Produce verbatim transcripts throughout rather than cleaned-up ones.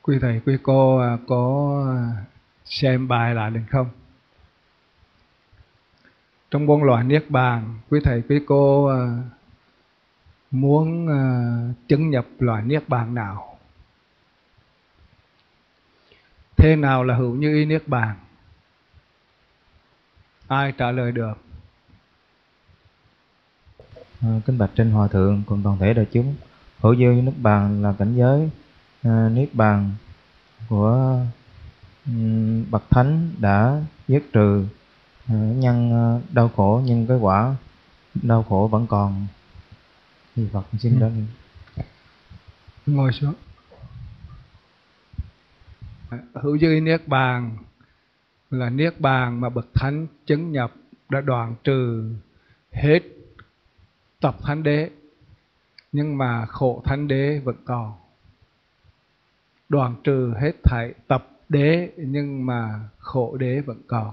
Quý thầy, quý cô có xem bài lại được không? Trong bốn loại niết bàn, quý thầy, quý cô muốn chứng nhập loại niết bàn nào? Thế nào là hữu như ý niết bàn? Ai trả lời được? À, kính bạch trên hòa thượng cùng toàn thể đại chúng, hữu dư niết bàn là cảnh giới à, niết bàn của um, bậc thánh đã dứt trừ uh, nhân uh, đau khổ, nhưng cái quả đau khổ vẫn còn. Thì Phật xin đó. Ừ. Ngồi xuống. Hữu dư niết bàn là niết bàn mà bậc thánh chứng nhập đã đoạn trừ hết tập thánh đế, nhưng mà khổ thánh đế vẫn còn. Đoạn trừ hết thảy tập đế, nhưng mà khổ đế vẫn còn.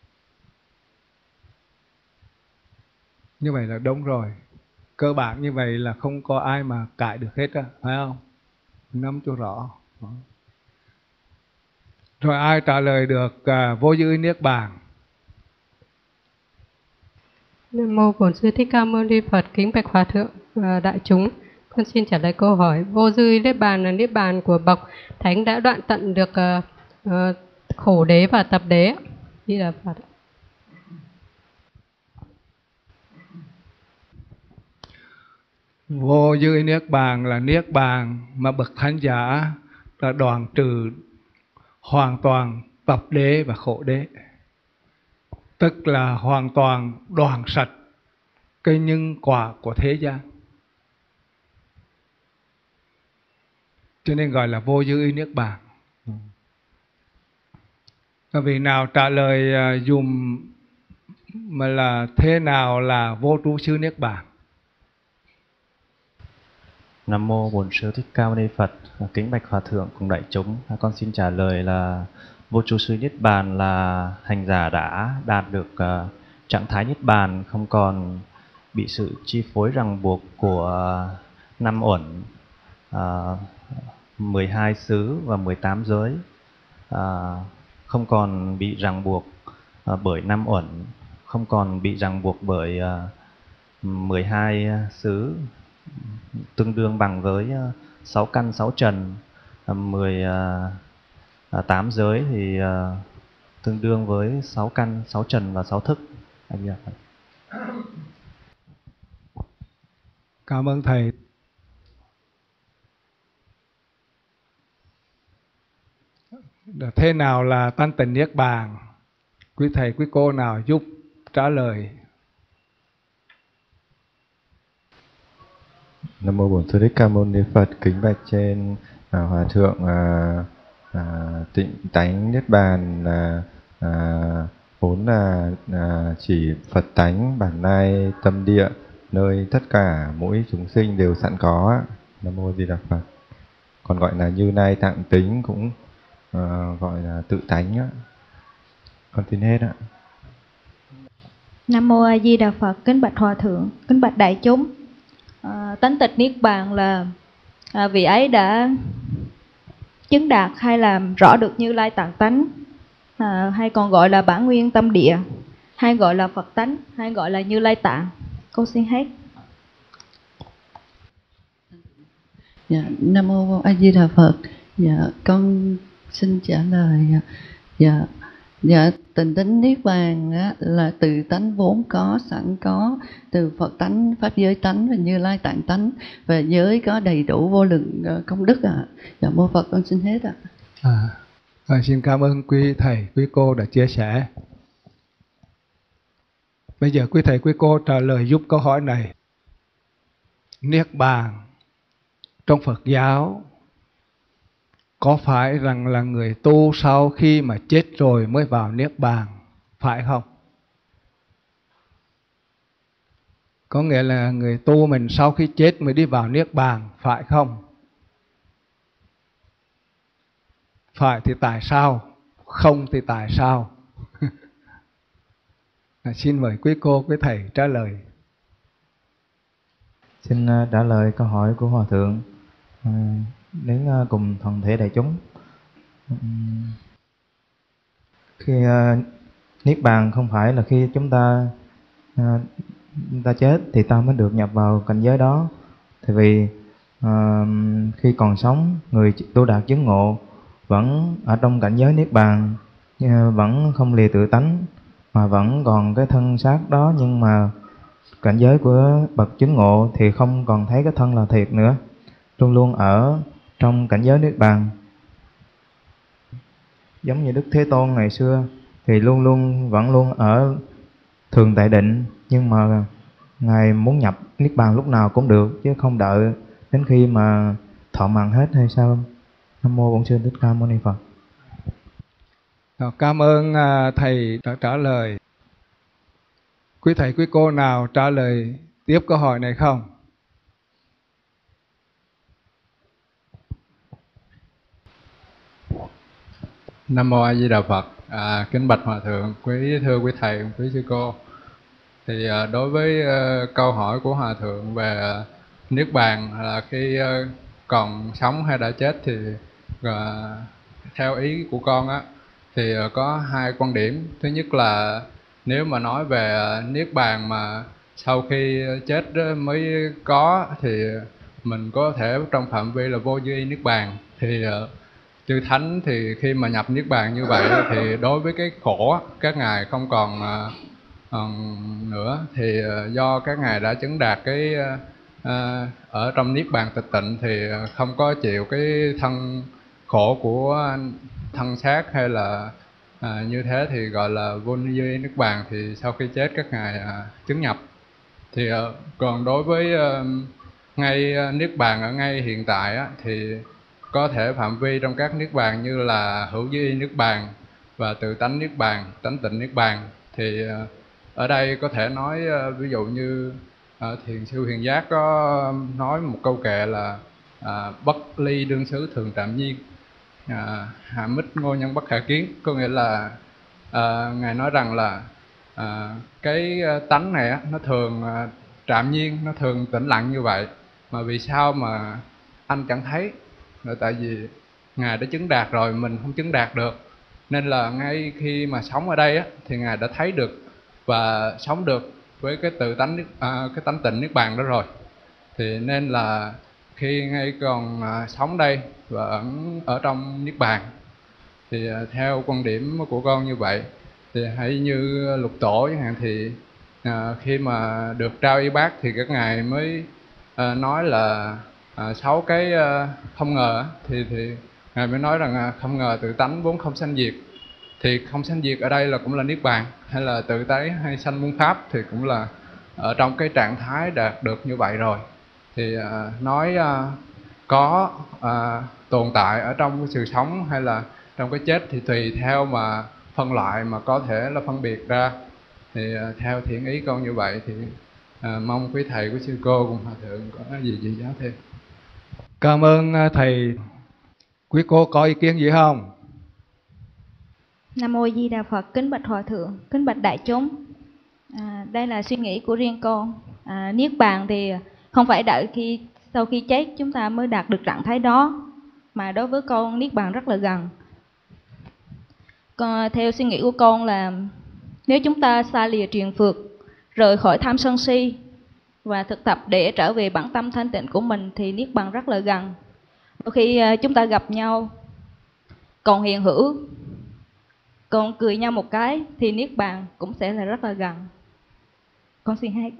Như vậy là đúng rồi. Cơ bản như vậy là không có ai mà cãi được hết á, phải không? Nắm cho rõ. Rồi ai trả lời được à, vô dư niết bàn? Nam mô Bổn Sư Thích Ca Mâu Ni Phật. Kính bạch hòa thượng và đại chúng, con xin trả lời câu hỏi. Vô dư niết bàn là niết bàn của bậc thánh đã đoạn tận được uh, uh, khổ đế và tập đế. Đi là Phật. Vô dư niết bàn là niết bàn mà bậc thánh giả đã đoạn trừ hoàn toàn tập đế và khổ đế, tức là hoàn toàn đoạn sạch cái nhân quả của thế gian, cho nên gọi là vô dư niết bàn. Các vị nào trả lời dùm mà là thế nào là vô trụ sư niết bàn? Nam mô Bổn Sư Thích Ca Mâu Ni Phật. Kính bạch hòa thượng cùng đại chúng, con xin trả lời là vô trụ sư niết bàn là hành giả đã đạt được uh, trạng thái niết bàn, không còn bị sự chi phối ràng buộc của uh, năm uẩn, uh, mười hai xứ và mười tám giới, uh, không còn bị ràng buộc uh, bởi năm uẩn, không còn bị ràng buộc bởi uh, mười hai xứ, tương đương bằng với sáu căn sáu trần, mười tám giới thì tương đương với sáu căn sáu trần và sáu thức. Cảm ơn thầy. Thế nào là thanh tịnh niết bàn? Quý thầy quý cô nào giúp trả lời? Nam mô Bổn Sư Thích Ca Mâu Ni Phật. Kính bạch trên à, hòa thượng à, à, tịnh tánh niết bàn là à, vốn là à, chỉ Phật tánh bản lai tâm địa, nơi tất cả mỗi chúng sinh đều sẵn có. Nam mô Di Đà Phật. Còn gọi là như lai tạng tính, cũng à, gọi là tự tánh á. Con tin hết ạ. Nam mô A Di Đà Phật. Kính bạch hòa thượng, kính bạch đại chúng. À, tánh tịch niết bàn là à, vị ấy đã chứng đạt hay làm rõ được Như Lai tạng tánh, à, hay còn gọi là bản nguyên tâm địa, hay gọi là Phật tánh, hay gọi là Như Lai tạng. Cô xin hết. Dạ, Nam mô A Di Đà Phật. Dạ, con xin trả lời. Dạ, dạ tịnh tánh niết bàn á, là từ tánh vốn có sẵn có, từ Phật tánh, pháp giới tánh và Như Lai tạng tánh, và giới có đầy đủ vô lượng công đức ạ. À. Dạ mô Phật, con xin hết ạ. À. À, xin cảm ơn quý thầy, quý cô đã chia sẻ. Bây giờ quý thầy, quý cô trả lời giúp câu hỏi này. Niết bàn trong Phật giáo có phải rằng là người tu sau khi mà chết rồi mới vào niết bàn, phải không? Có nghĩa là người tu mình sau khi chết mới đi vào niết bàn, phải không? Phải thì tại sao? Không thì tại sao? Xin mời quý cô, quý thầy trả lời. Xin trả lời câu hỏi của hòa thượng đến cùng toàn thể đại chúng. Ừm, Khi uh, niết bàn không phải là khi chúng ta uh, chúng ta chết thì ta mới được nhập vào cảnh giới đó. Tại vì uh, khi còn sống, người tu đạt chứng ngộ vẫn ở trong cảnh giới niết bàn, uh, vẫn không lìa tự tánh, mà vẫn còn cái thân xác đó. Nhưng mà cảnh giới của bậc chứng ngộ thì không còn thấy cái thân là thiệt nữa, luôn luôn ở trong cảnh giới niết bàn. Giống như Đức Thế Tôn ngày xưa thì luôn luôn vẫn luôn ở thường tại định, nhưng mà Ngài muốn nhập niết bàn lúc nào cũng được, chứ không đợi đến khi mà thọ mạng hết hay sao? Nam mô Bổn Sư Thích Ca Mâu Ni Phật. Cảm ơn thầy đã trả lời. Quý thầy quý cô nào trả lời tiếp câu hỏi này không? Nam mô A Di Đà Phật. À, kính bạch hòa thượng, quý thưa quý thầy, quý sư cô. Thì à, đối với à, câu hỏi của hòa thượng về à, niết bàn là khi à, còn sống hay đã chết thì à, theo ý của con á thì à, có hai quan điểm. Thứ nhất là nếu mà nói về à, niết bàn mà sau khi chết mới có thì mình có thể trong phạm vi là vô duy niết bàn. Thì à, chư thánh thì khi mà nhập niết bàn như vậy thì đối với cái khổ các ngài không còn uh, nữa, thì uh, do các ngài đã chứng đạt cái uh, ở trong niết bàn tịch tịnh thì không có chịu cái thân khổ của thân xác hay là uh, như thế thì gọi là vô duy niết bàn. Thì sau khi chết các ngài uh, chứng nhập. Thì uh, còn đối với uh, ngay uh, niết bàn ở ngay hiện tại á, thì có thể phạm vi trong các niết bàn như là hữu duy niết bàn và tự tánh niết bàn, tánh tịnh niết bàn. Thì ở đây có thể nói ví dụ như Thiền sư Huyền Giác có nói một câu kệ là à, bất ly đương xứ thường trạm nhiên, à, hạ mít ngô nhân bất khả kiến. Có nghĩa là à, ngài nói rằng là à, cái tánh này á, nó thường à, trạm nhiên, nó thường tĩnh lặng như vậy, mà vì sao mà anh chẳng thấy? Là tại vì ngài đã chứng đạt rồi, mình không chứng đạt được. Nên là ngay khi mà sống ở đây á, thì ngài đã thấy được và sống được với cái tự tánh à, cái tánh tịnh niết bàn đó rồi. Thì nên là khi ngay còn à, sống đây và ẩn ở trong niết bàn thì à, theo quan điểm của con như vậy. Thì hãy như Lục Tổ chẳng hạn, thì à, khi mà được trao y bát thì các ngài mới à, nói là À, sáu cái uh, không ngờ thì thì ngài mới nói rằng uh, không ngờ tự tánh vốn không sanh diệt. Thì không sanh diệt ở đây là cũng là niết bàn, hay là tự tánh hay sanh muôn pháp thì cũng là ở trong cái trạng thái đạt được như vậy rồi. Thì uh, nói uh, có uh, tồn tại ở trong cái sự sống hay là trong cái chết thì tùy theo mà phân loại mà có thể là phân biệt ra. Thì uh, theo thiện ý con như vậy thì uh, mong quý thầy, quý sư cô cùng hòa thượng có gì gì giáo thêm. Cảm ơn thầy. Quý cô có ý kiến gì không? Nam mô Di Đà Phật. Kính bạch hòa thượng, kính bạch đại chúng. À, đây là suy nghĩ của riêng con. À, niết bàn thì không phải đợi khi sau khi chết chúng ta mới đạt được trạng thái đó, mà đối với con niết bàn rất là gần. Còn theo suy nghĩ của con là nếu chúng ta xa lìa triền phược, rời khỏi tham sân si và thực tập để trở về bản tâm thanh tịnh của mình thì niết bàn rất là gần. Đôi khi chúng ta gặp nhau còn hiện hữu, còn cười nhau một cái thì niết bàn cũng sẽ là rất là gần. Con xin hết.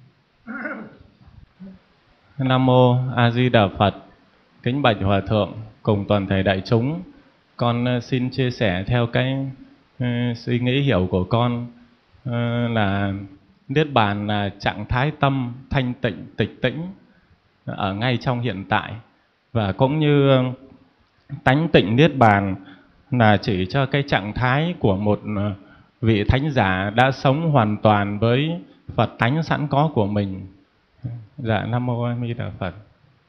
Nam mô A Di Đà Phật. Kính bạch hòa thượng cùng toàn thể đại chúng, con xin chia sẻ theo cái uh, suy nghĩ hiểu của con uh, là niết bàn là trạng thái tâm thanh tịnh tịch tĩnh ở ngay trong hiện tại, và cũng như tánh tịnh niết bàn là chỉ cho cái trạng thái của một vị thánh giả đã sống hoàn toàn với Phật tánh sẵn có của mình. Dạ, Nam mô A Di Đà Phật.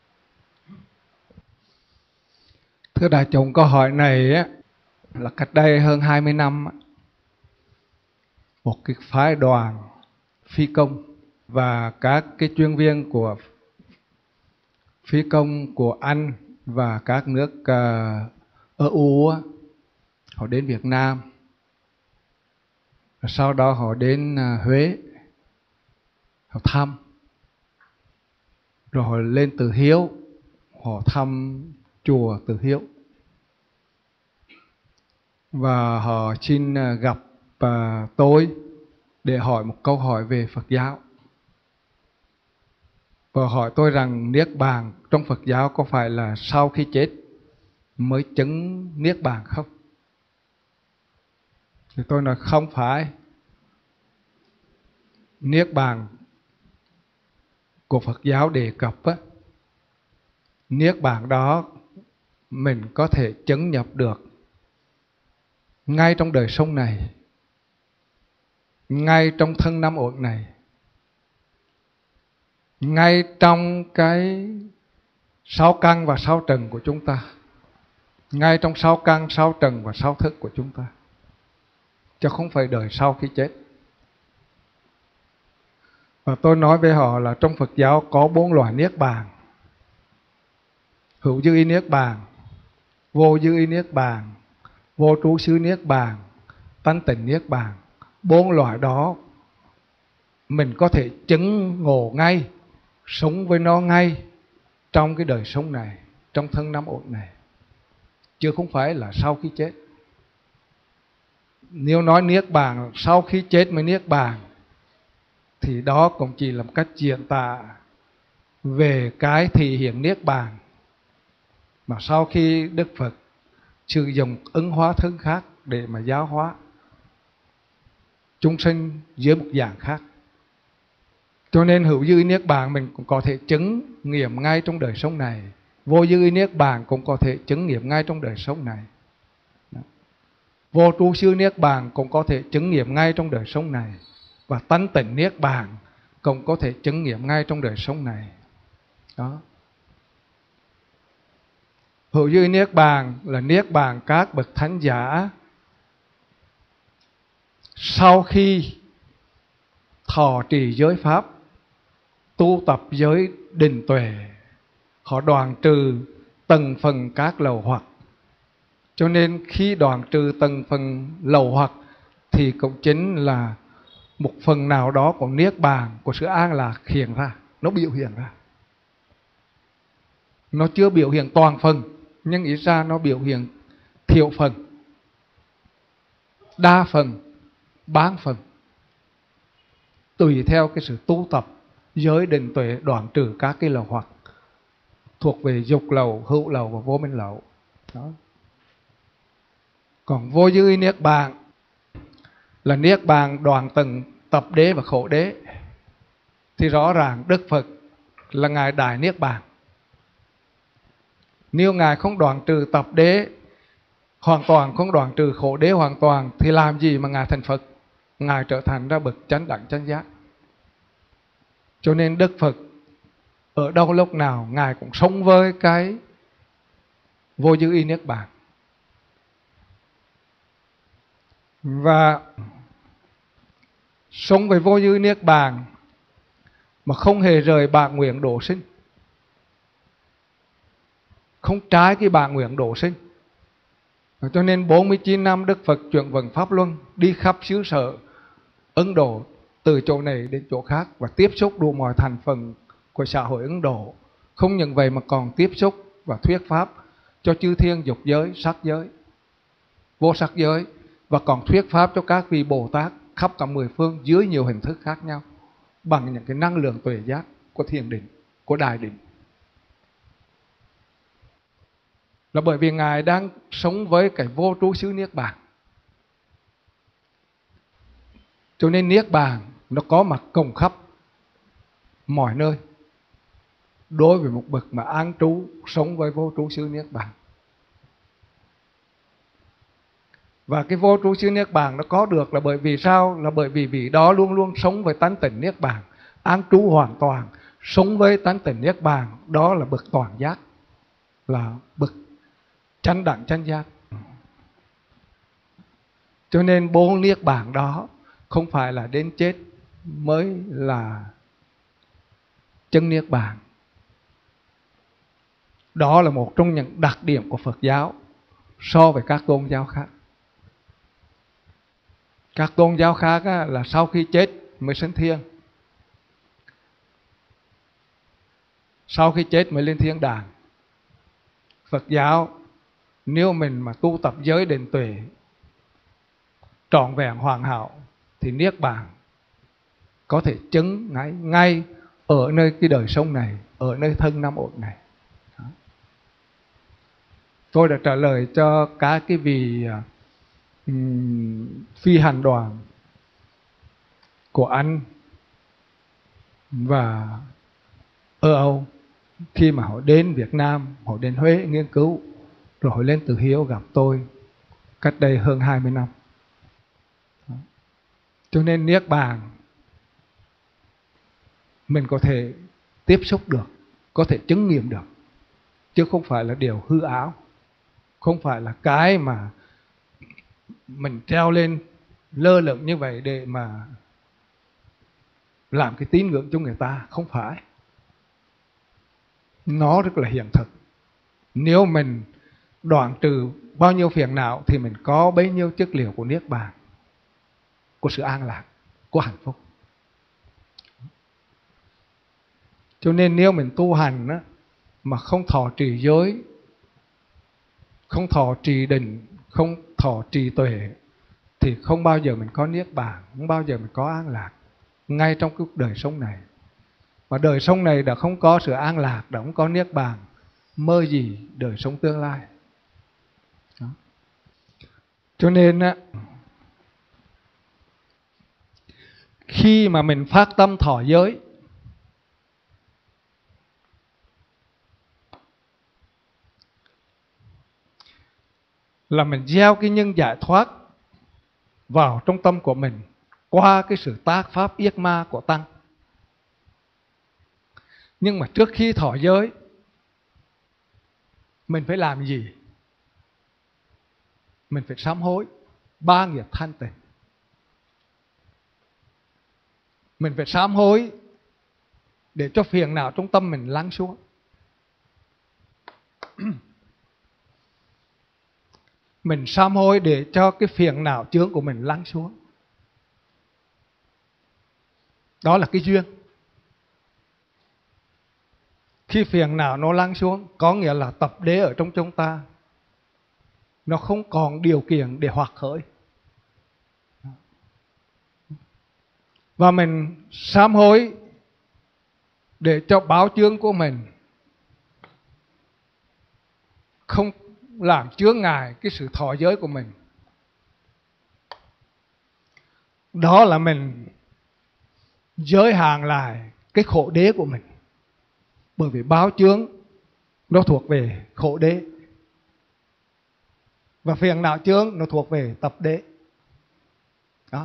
Thưa đại chúng, câu hỏi này á, là cách đây hơn hai mươi năm, một cái phái đoàn phi công và các cái chuyên viên của phi công của Anh và các nước uh, ở U á, họ đến Việt Nam, sau đó họ đến Huế, họ thăm, rồi họ lên Từ Hiếu, họ thăm chùa Từ Hiếu, và họ xin gặp uh, tôi để hỏi một câu hỏi về Phật giáo. Và hỏi tôi rằng Niết Bàn trong Phật giáo có phải là sau khi chết mới chứng Niết Bàn không? Thì tôi nói không phải. Niết Bàn của Phật giáo đề cập á, Niết Bàn đó mình có thể chứng nhập được ngay trong đời sống này, ngay trong thân năm ổn này, ngay trong cái sáu căn và sáu trần của chúng ta, ngay trong sáu căn, sáu trần và sáu thức của chúng ta, chứ không phải đời sau khi chết. Và tôi nói với họ là trong Phật giáo có bốn loại Niết Bàn: hữu dư y Niết Bàn, vô dư y Niết Bàn, vô trú xứ Niết Bàn, tánh tịnh Niết Bàn. Bốn loại đó mình có thể chứng ngộ ngay, sống với nó ngay trong cái đời sống này, trong thân năm ổn này, chứ không phải là sau khi chết. Nếu nói Niết Bàn sau khi chết mới Niết Bàn thì đó cũng chỉ là một cách diễn tả về cái thị hiện Niết Bàn mà sau khi Đức Phật sử dụng ứng hóa thân khác để mà giáo hóa chúng sinh dưới một dạng khác. Cho nên hữu dư Niết Bàn mình cũng có thể chứng nghiệm ngay trong đời sống này, vô dư Niết Bàn cũng có thể chứng nghiệm ngay trong đời sống này, vô trú xứ Niết Bàn cũng có thể chứng nghiệm ngay trong đời sống này, và tánh tịnh Niết Bàn cũng có thể chứng nghiệm ngay trong đời sống này. Đó. Hữu dư Niết Bàn là Niết Bàn các bậc thánh giả sau khi thọ trì giới pháp, tu tập giới định tuệ, họ đoạn trừ từng phần các lậu hoặc. Cho nên khi đoạn trừ từng phần lậu hoặc thì cũng chính là một phần nào đó của Niết Bàn, của sự an lạc hiện ra, nó biểu hiện ra. Nó chưa biểu hiện toàn phần, nhưng ý ra nó biểu hiện thiểu phần, đa phần, bán phần, tùy theo cái sự tu tập giới định tuệ đoạn trừ các cái lậu hoặc thuộc về dục lậu, hữu lậu và vô minh lậu. Đó. Còn vô dư Niết Bàn là Niết Bàn đoạn từng tập đế và khổ đế, thì rõ ràng Đức Phật là Ngài Đại Niết Bàn. Nếu Ngài không đoạn trừ tập đế hoàn toàn, không đoạn trừ khổ đế hoàn toàn, thì làm gì mà Ngài thành Phật? Ngài trở thành ra bậc chánh đẳng chánh giác. Cho nên Đức Phật ở đâu lúc nào Ngài cũng sống với cái vô dư y Niết Bàn. Và sống với vô dư Niết Bàn mà không hề rời bản nguyện độ sinh, không trái cái bản nguyện độ sinh. Cho nên bốn mươi chín năm Đức Phật chuyển vận Pháp Luân, đi khắp xứ sở Ấn Độ, từ chỗ này đến chỗ khác, và tiếp xúc đủ mọi thành phần của xã hội Ấn Độ. Không những vậy mà còn tiếp xúc và thuyết pháp cho chư thiên dục giới, sắc giới, vô sắc giới, và còn thuyết pháp cho các vị Bồ Tát khắp cả mười phương dưới nhiều hình thức khác nhau, bằng những cái năng lượng tuệ giác của thiền định, của đại định. Là bởi vì Ngài đang sống với cái vô trú xứ Niết Bàn. Cho nên Niết Bàn nó có mặt cùng khắp mọi nơi đối với một bậc mà an trú sống với vô trú xứ Niết Bàn. Và cái vô trú xứ Niết Bàn nó có được là bởi vì sao? Là bởi vì vị đó luôn luôn sống với tánh tỉnh Niết Bàn, an trú hoàn toàn, sống với tánh tỉnh Niết Bàn. Đó là bậc toàn giác, là bậc chánh đẳng chánh giác. Cho nên bốn Niết Bàn đó không phải là đến chết mới là chân Niết Bàn. Đó là một trong những đặc điểm của Phật giáo. so với các tôn giáo khác. Các tôn giáo khác á, là sau khi chết mới升thiên, sau khi chết mới lên thiên đàng. Phật giáo nếu mình mà tu tập giới định tuệ trọn vẹn hoàn hảo thì niết bàn có thể chứng ngay, ngay ở nơi cái đời sống này, ở nơi thân năm ổn này. Đó. Tôi đã trả lời cho các cái vị um, phi hành đoàn của Anh và ở Âu khi mà họ đến Việt Nam, họ đến Huế nghiên cứu, rồi họ lên Từ Hiếu gặp tôi cách đây hơn hai mươi năm. Đó. Cho nên niết bàn mình có thể tiếp xúc được, có thể chứng nghiệm được, chứ không phải là điều hư ảo, không phải là cái mà mình treo lên lơ lửng như vậy để mà làm cái tín ngưỡng cho người ta. Không phải. Nó rất là hiện thực. Nếu mình đoạn trừ bao nhiêu phiền não thì mình có bấy nhiêu chất liệu của niết bàn, của sự an lạc, của hạnh phúc. Cho nên nếu mình tu hành á, mà không thọ trì giới, không thọ trì định, không thọ trì tuệ thì không bao giờ mình có niết bàn, không bao giờ mình có an lạc ngay trong cuộc đời sống này. Mà đời sống này đã không có sự an lạc, đã không có niết bàn, mơ gì đời sống tương lai. Đó. Cho nên á, khi mà mình phát tâm thọ giới là mình gieo cái nhân giải thoát vào trong tâm của mình qua cái sự tác pháp yết ma của Tăng. Nhưng mà trước khi thọ giới mình phải làm gì? Mình phải sám hối ba nghiệp thanh tịnh. Mình phải sám hối để cho phiền não trong tâm mình lắng xuống. Mình sám hối để cho cái phiền não chướng của mình lắng xuống. Đó là cái duyên. Khi phiền não nó lắng xuống, có nghĩa là tập đế ở trong chúng ta nó không còn điều kiện để hoạt khởi. Và mình sám hối để cho báo chướng của mình không làm chướng ngại cái sự thọ giới của mình. Đó là mình giới hạn lại cái khổ đế của mình. Bởi vì báo chướng nó thuộc về khổ đế, và phiền não chướng nó thuộc về tập đế. Đó.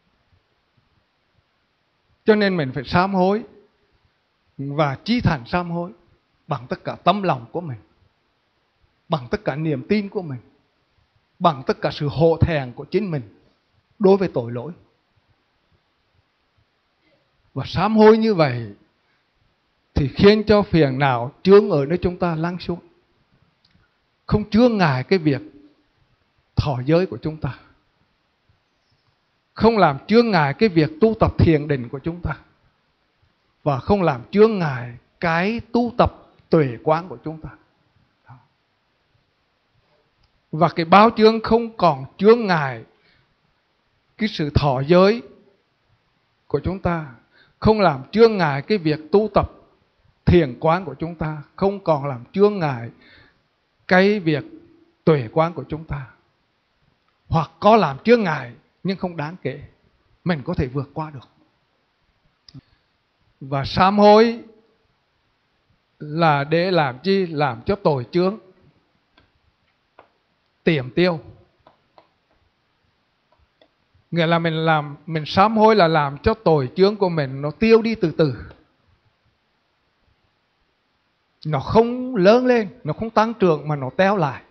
Cho nên mình phải sám hối và chí thành sám hối bằng tất cả tấm lòng của mình, bằng tất cả niềm tin của mình, bằng tất cả sự hổ thẹn của chính mình đối với tội lỗi. Và sám hối như vậy thì khiến cho phiền não chướng ở nơi chúng ta lắng xuống, không chướng ngại cái việc thọ giới của chúng ta, không làm chướng ngại cái việc tu tập thiền định của chúng ta, và không làm chướng ngại cái tu tập tuệ quán của chúng ta. Và cái báo chướng không còn chướng ngại cái sự thọ giới của chúng ta, không làm chướng ngại cái việc tu tập thiền quán của chúng ta, không còn làm chướng ngại cái việc tuệ quán của chúng ta. Hoặc có làm chướng ngại nhưng không đáng kể, mình có thể vượt qua được. Và sám hối là để làm chi? Làm cho tội chướng tiềm tiêu. Nghĩa là mình làm mình sám hối là làm cho tội chướng của mình nó tiêu đi từ từ. Nó không lớn lên, nó không tăng trưởng mà nó teo lại.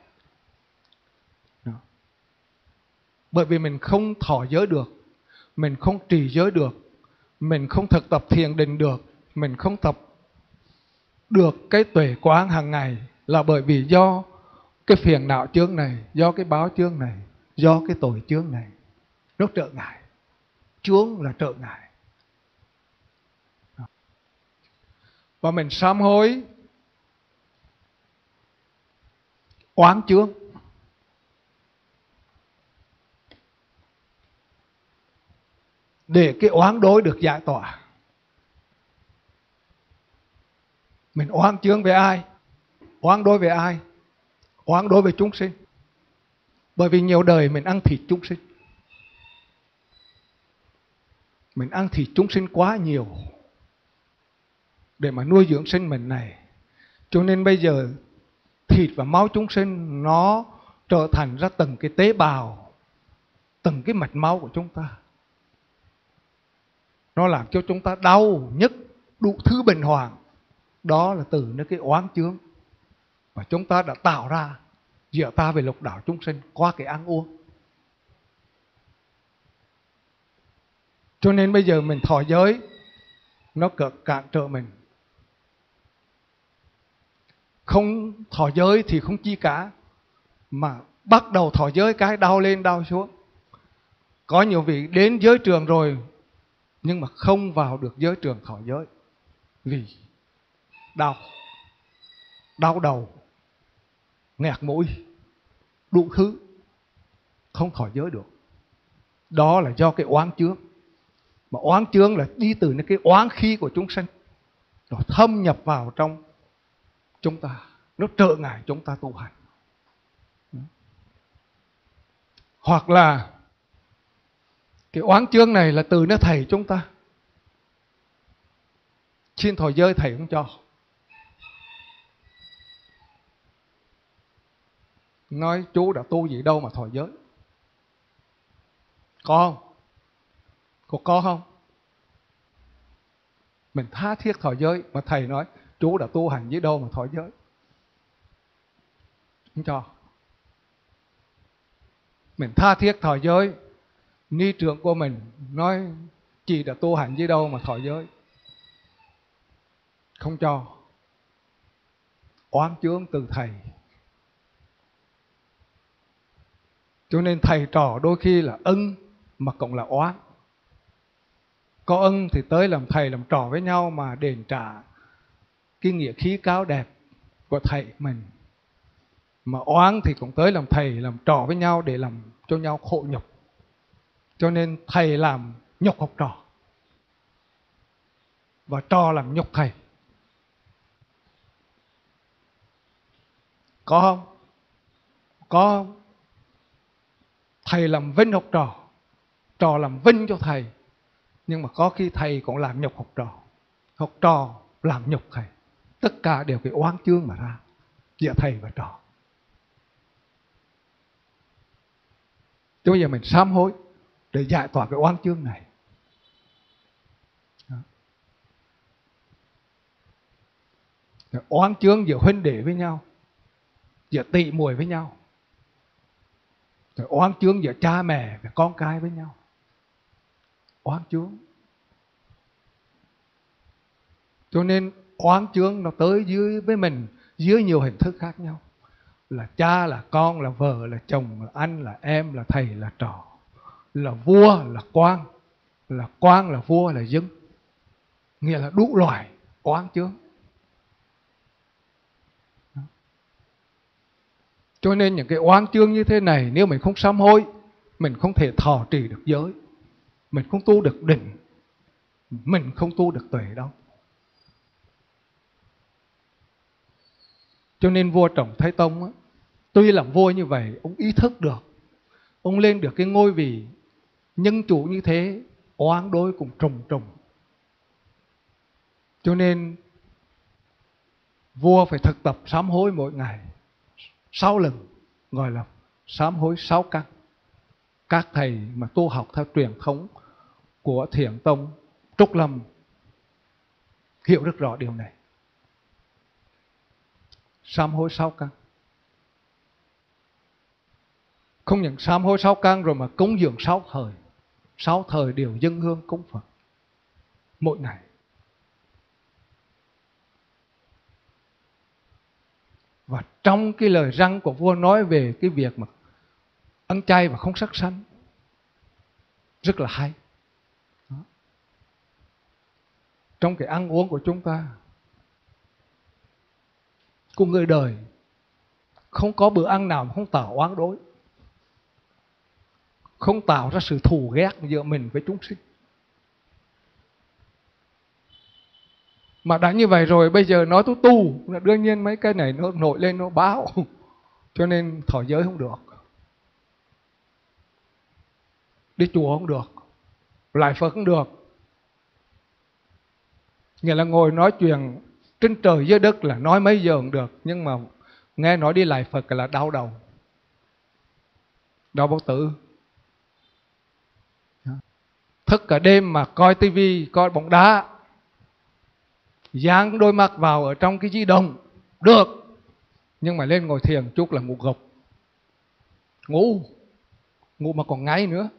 Bởi vì mình không thọ giới được, mình không trì giới được, mình không thực tập thiền định được, mình không tập được cái tuệ quán hàng ngày, là bởi vì do cái phiền não chướng này, do cái báo chướng này, do cái tội chướng này, nó trợ ngại. Chướng là trợ ngại. Và mình sám hối oán chướng. Để cái oán đối được giải tỏa. Mình oán chướng về ai? Oán đối về ai? Oán đối với chúng sinh. Bởi vì nhiều đời mình ăn thịt chúng sinh. Mình ăn thịt chúng sinh quá nhiều để mà nuôi dưỡng sinh mình này. Cho nên bây giờ thịt và máu chúng sinh nó trở thành ra từng cái tế bào, từng cái mạch máu của chúng ta. Nó làm cho chúng ta đau nhức đủ thứ bệnh hoạn. Đó là từ nơi cái oán chướng mà chúng ta đã tạo ra giữa ta về lục đạo chúng sinh qua cái ăn uống. Cho nên bây giờ mình thọ giới nó cực cản trở mình. Không thọ giới thì không chi cả, mà bắt đầu thọ giới cái đau lên đau xuống. Có nhiều vị đến giới trường rồi nhưng mà không vào được giới trường thọ giới vì đau, đau đầu, nghẹt mũi, đủ thứ, không thọ giới được. Đó là do cái oán chướng. Mà oán chướng là đi từ cái oán khí của chúng sinh, nó thâm nhập vào trong chúng ta, nó trợ ngại chúng ta tu hành. Hoặc là cái oán chướng này là từ nơi thầy chúng ta. Xin thọ giới thầy không cho. Nói chú đã tu gì đâu mà thọ giới. Có không? Có có không? Mình tha thiết thọ giới mà thầy nói chú đã tu hành gì đâu mà thọ giới. Không cho. Mình tha thiết thọ giới, ni trưởng của mình nói chị đã tu hành gì đâu mà thọ giới. Không cho. Oán chướng từ thầy. Cho nên thầy trò đôi khi là ân mà cũng là oán. Có ân thì tới làm thầy làm trò với nhau mà đền trả cái nghĩa khí cao đẹp của thầy mình. Mà oán thì cũng tới làm thầy làm trò với nhau để làm cho nhau khổ nhục. Cho nên thầy làm nhục học trò và trò làm nhục thầy. Có không? Có không? Thầy làm vinh học trò, trò làm vinh cho thầy. Nhưng mà có khi thầy cũng làm nhục học trò, học trò làm nhục thầy. Tất cả đều cái oán chướng mà ra giữa thầy và trò. Cho bây giờ mình sám hối để giải tỏa cái oán chướng này. Rồi oán chướng giữa huynh đệ với nhau, giữa tị muội với nhau, rồi oán chướng giữa cha mẹ và con cái với nhau. Oán chướng. Cho nên oán chướng nó tới dưới với mình dưới nhiều hình thức khác nhau. Là cha, là con, là vợ, là chồng, là anh, là em, là thầy, là trò, là vua, là quan, là quan, là vua, là dân. Nghĩa là đủ loại oán chướng. Cho nên những cái oán chướng như thế này nếu mình không sám hối, mình không thể thọ trì được giới, mình không tu được định, mình không tu được tuệ đâu. Cho nên vua Trọng Thái Tông á, tuy làm vua như vậy, ông ý thức được, ông lên được cái ngôi vị nhân chủ như thế, oán đối cũng trùng trùng. Cho nên vua phải thực tập sám hối mỗi ngày sáu lần, gọi là sám hối sáu căn. Các thầy mà tu học theo truyền thống của Thiền Tông Trúc Lâm hiểu rất rõ điều này. Sám hối sáu căn. Không những sám hối sáu căn rồi mà cúng dường sáu thời. Sáu thời đều dâng hương cúng Phật mỗi ngày. Và trong cái lời răn của vua nói về cái việc mà ăn chay và không sát sanh, rất là hay. Đó. Trong cái ăn uống của chúng ta, của người đời, không có bữa ăn nào mà không tạo oán đối, không tạo ra sự thù ghét giữa mình với chúng sinh. Mà đã như vậy rồi, bây giờ nói tôi tu, đương nhiên mấy cái này nó nổi lên nó báo, cho nên thọ giới không được, đi chùa không được, lại Phật không được. Nghĩa là ngồi nói chuyện trên trời dưới đất là nói mấy giờ cũng được, nhưng mà nghe nói đi lại Phật là đau đầu, đau bao tử. Thức cả đêm mà coi tivi, coi bóng đá, dán đôi mắt vào ở trong cái di động được, nhưng mà lên ngồi thiền chút là ngủ gục, ngủ ngủ mà còn ngáy nữa.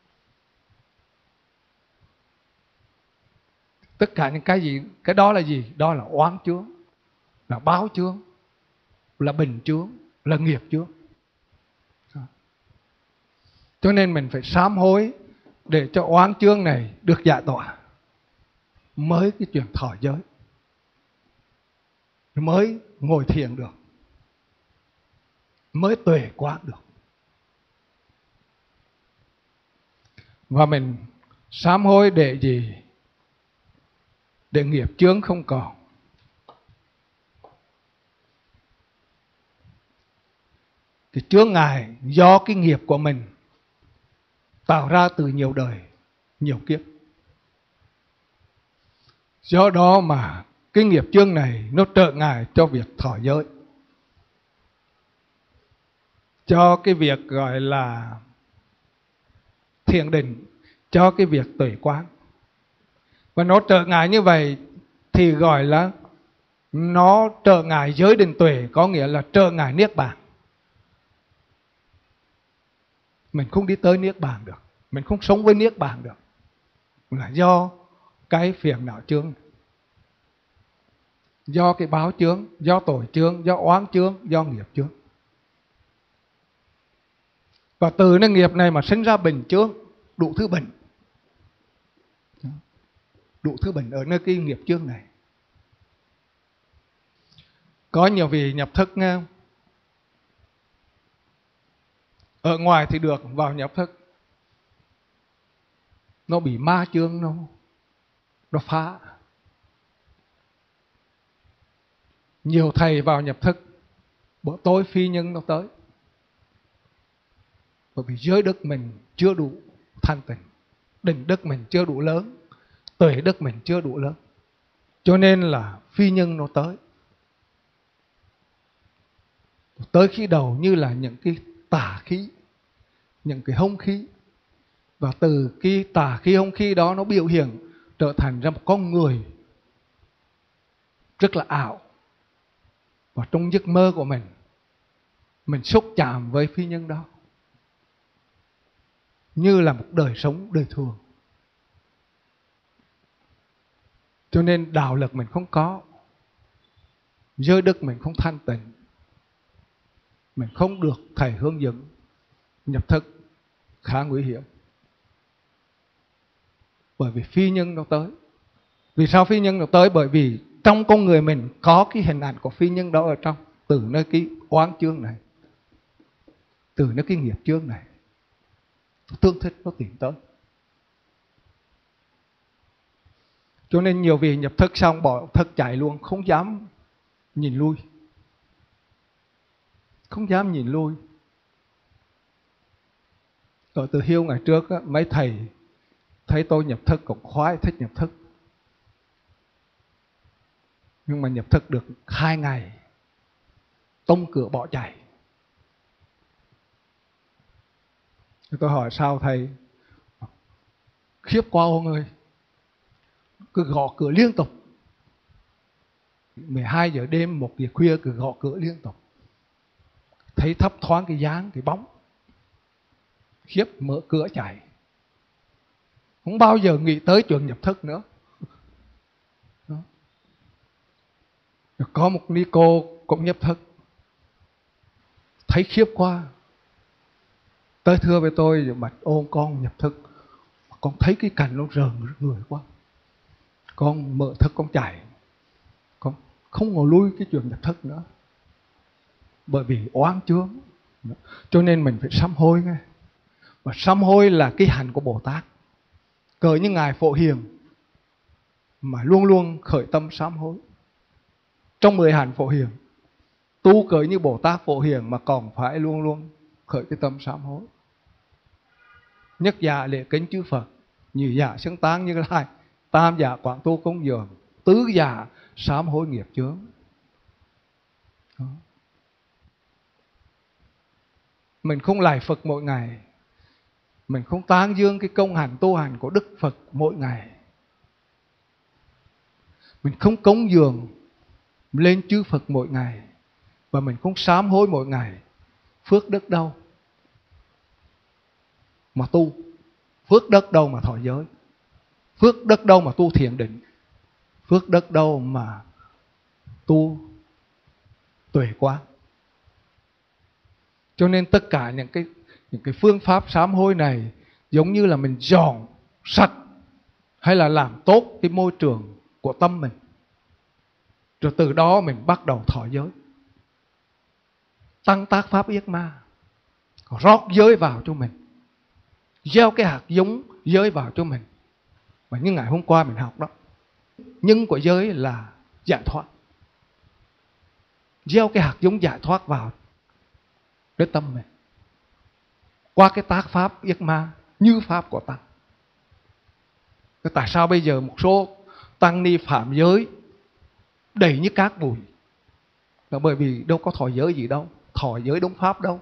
Tất cả những cái gì, cái đó là gì? Đó là oán chướng, là báo chướng, là bình chướng, là nghiệp chướng. Cho nên mình phải sám hối để cho oán chướng này được giải tỏa, mới cái chuyện thọ giới, mới ngồi thiền được, mới tuệ quán được. Và mình sám hối để gì? Để nghiệp chướng không còn. Cái chướng ngại do cái nghiệp của mình tạo ra từ nhiều đời, nhiều kiếp. Do đó mà cái nghiệp chướng này nó trợ ngại cho việc thọ giới, cho cái việc gọi là thiền định, cho cái việc tuệ quán. Và nó trợ ngại như vậy thì gọi là nó trợ ngại giới định tuệ, có nghĩa là trợ ngại niết bàn. Mình không đi tới niết bàn được, mình không sống với niết bàn được, là do cái phiền não chướng, do cái báo chướng, do tội chướng, do oán chướng, do nghiệp chướng. Và từ cái nghiệp này mà sinh ra bệnh chướng, đủ thứ bệnh, đủ thứ bệnh ở nơi cái nghiệp chướng này. Có nhiều vị nhập thức nghe, ở ngoài thì được, vào nhập thức nó bị ma chướng, nó nó phá. Nhiều thầy vào nhập thức, bữa tối phi nhân nó tới, bởi vì giới đức mình chưa đủ thanh tịnh, định đức mình chưa đủ lớn, tuệ đức mình chưa đủ lớn, cho nên là phi nhân nó tới. Tới khi đầu như là những cái tà khí, những cái hung khí, và từ cái tà khí hung khí đó nó biểu hiện trở thành ra một con người rất là ảo. Và trong giấc mơ của mình, mình xúc chạm với phi nhân đó như là một đời sống đời thường. Cho nên đạo lực mình không có, giới đức mình không thanh tịnh, mình không được thầy hướng dẫn, nhập thức khá nguy hiểm. Bởi vì phi nhân nó tới. Vì sao phi nhân nó tới? Bởi vì trong con người mình có cái hình ảnh của phi nhân đó ở trong, từ nơi cái oán chướng này, từ nơi cái nghiệp chướng này, tương thích nó tìm tới. Cho nên nhiều vị nhập thức xong bỏ thức chạy luôn, không dám nhìn lui, không dám nhìn lui. Ở từ Hiếu ngày trước á, mấy thầy thấy tôi nhập thức cũng khoái, thích nhập thức. Nhưng mà nhập thức được hai ngày, tông cửa bỏ chạy. Tôi hỏi sao thầy? Khiếp quá ông ơi, cứ gõ cửa liên tục. mười hai giờ đêm, một giờ khuya cứ gõ cửa liên tục. Thấy thấp thoáng cái dáng, cái bóng. Khiếp, mở cửa chạy. Không bao giờ nghĩ tới chuyện nhập thức nữa. Đó. Có một ni cô cũng nhập thức, thấy khiếp quá. Tới thưa với tôi, bạch ôm con nhập thức. Con thấy cái cảnh nó rờn người quá. Con mở thức con chạy. Con không ngồi lui cái chuyện nhập thức nữa. Bởi vì oán chướng. Cho nên mình phải sám hối nghe. Và sám hối là cái hành của Bồ Tát. Cỡ như Ngài Phổ Hiền mà luôn luôn khởi tâm sám hối. Trong mười hành Phổ Hiền, tu cỡ như Bồ Tát Phổ Hiền mà còn phải luôn luôn khởi cái tâm sám hối. Nhất dạ lễ kính chư Phật, nhị dạ xứng tán Như Lai, tam dạ quảng tu cúng dường, tứ dạ sám hối nghiệp chướng. Đó. Mình không lạy Phật mỗi ngày, mình không tán dương cái công hành tu hành của Đức Phật mỗi ngày, mình không cúng dường lên chư Phật mỗi ngày, và mình không sám hối mỗi ngày, phước đức đâu mà tu, phước đức đâu mà thọ giới, phước đức đâu mà tu thiền định, phước đức đâu mà tu tuệ quán. Cho nên tất cả những cái những cái phương pháp sám hối này giống như là mình dọn sạch hay là làm tốt cái môi trường của tâm mình. Rồi từ đó mình bắt đầu thọ giới, tăng tác pháp yết ma, rót giới vào cho mình, gieo cái hạt giống giới vào cho mình. Và như ngày hôm qua mình học đó, nhân của giới là giải thoát. Gieo cái hạt giống giải thoát vào đến tâm mình qua cái tác pháp yết ma như pháp của tăng. Tại sao bây giờ một số tăng ni phạm giới đầy như cát bụi? Là bởi vì đâu có thọ giới gì đâu, thọ giới đúng pháp đâu,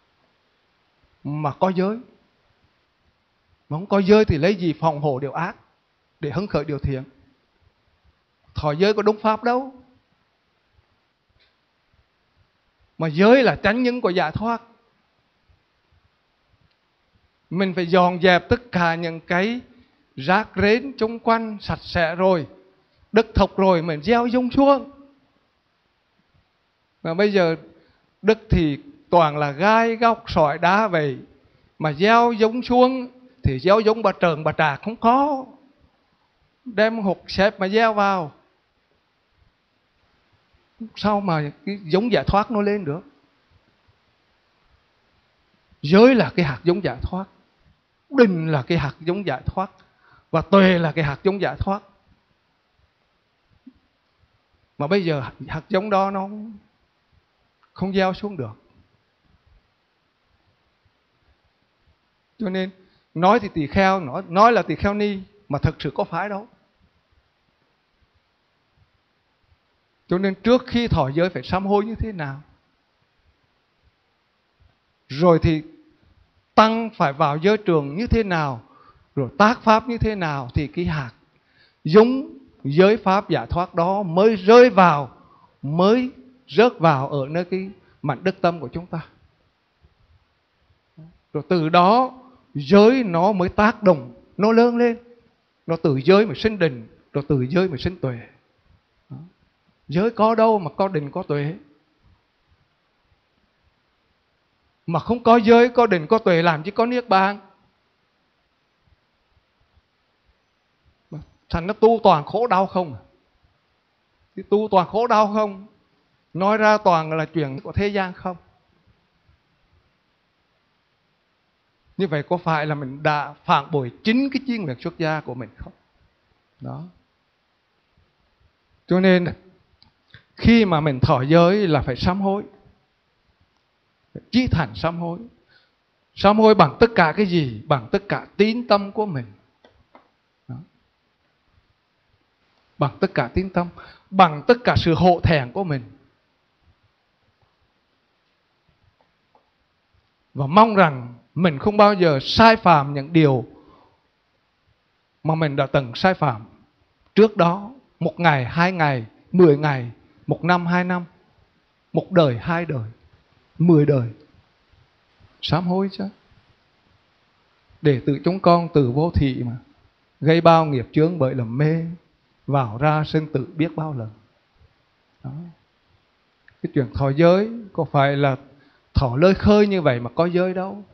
mà có giới. Mà không có giới thì lấy gì phòng hộ điều ác để hứng khởi điều thiện? Thọ giới có đúng pháp đâu. Mà giới là chánh nhân của giải thoát. Mình phải dọn dẹp tất cả những cái rác rến xung quanh sạch sẽ rồi, đất thục rồi, mình gieo giống xuống. Mà bây giờ đất thì toàn là gai góc sỏi đá vậy, mà gieo giống xuống thì gieo giống bà trờn bà trạc không có. Đem hộp xếp mà gieo vào, sao mà cái giống giải thoát nó lên được? Giới là cái hạt giống giải thoát, định là cái hạt giống giải thoát, và tuệ là cái hạt giống giải thoát. Mà bây giờ hạt giống đó nó không gieo xuống được. Cho nên nói thì tỳ kheo, nói, nói là tỳ kheo ni, mà thực sự có phải đâu. Cho nên trước khi thọ giới phải sám hối như thế nào, rồi thì tăng phải vào giới trường như thế nào, rồi tác pháp như thế nào, thì cái hạt giống giới pháp giải thoát đó mới rơi vào, mới rớt vào ở nơi cái mảnh đức tâm của chúng ta. Rồi từ đó giới nó mới tác động, nó lớn lên. Nó từ giới mà sinh định, rồi từ giới mà sinh tuệ. Giới có đâu mà có định có tuệ? Mà không có giới, có định, có tuệ làm chứ có niết bàn. Thành nó tu toàn khổ đau không? Thì tu toàn khổ đau không? Nói ra toàn là chuyện của thế gian không? Như vậy có phải là mình đã phản bội chính cái chí nguyện xuất gia của mình không? Đó. Cho nên khi mà mình thọ giới là phải sám hối, chí thành sám hối. Sám hối bằng tất cả cái gì? Bằng tất cả tín tâm của mình. Đó. Bằng tất cả tín tâm, bằng tất cả sự hộ thẹn của mình. Và mong rằng mình không bao giờ sai phạm những điều mà mình đã từng sai phạm trước đó. Một ngày, hai ngày, mười ngày, một năm, hai năm, một đời, hai đời, mười đời. Sám hối chứ. Để tự chúng con từ vô thị mà gây bao nghiệp chướng bởi lầm mê, vào ra sinh tử biết bao lần. Đó. Cái chuyện thọ giới có phải là thọ lơi khơi như vậy mà có giới đâu.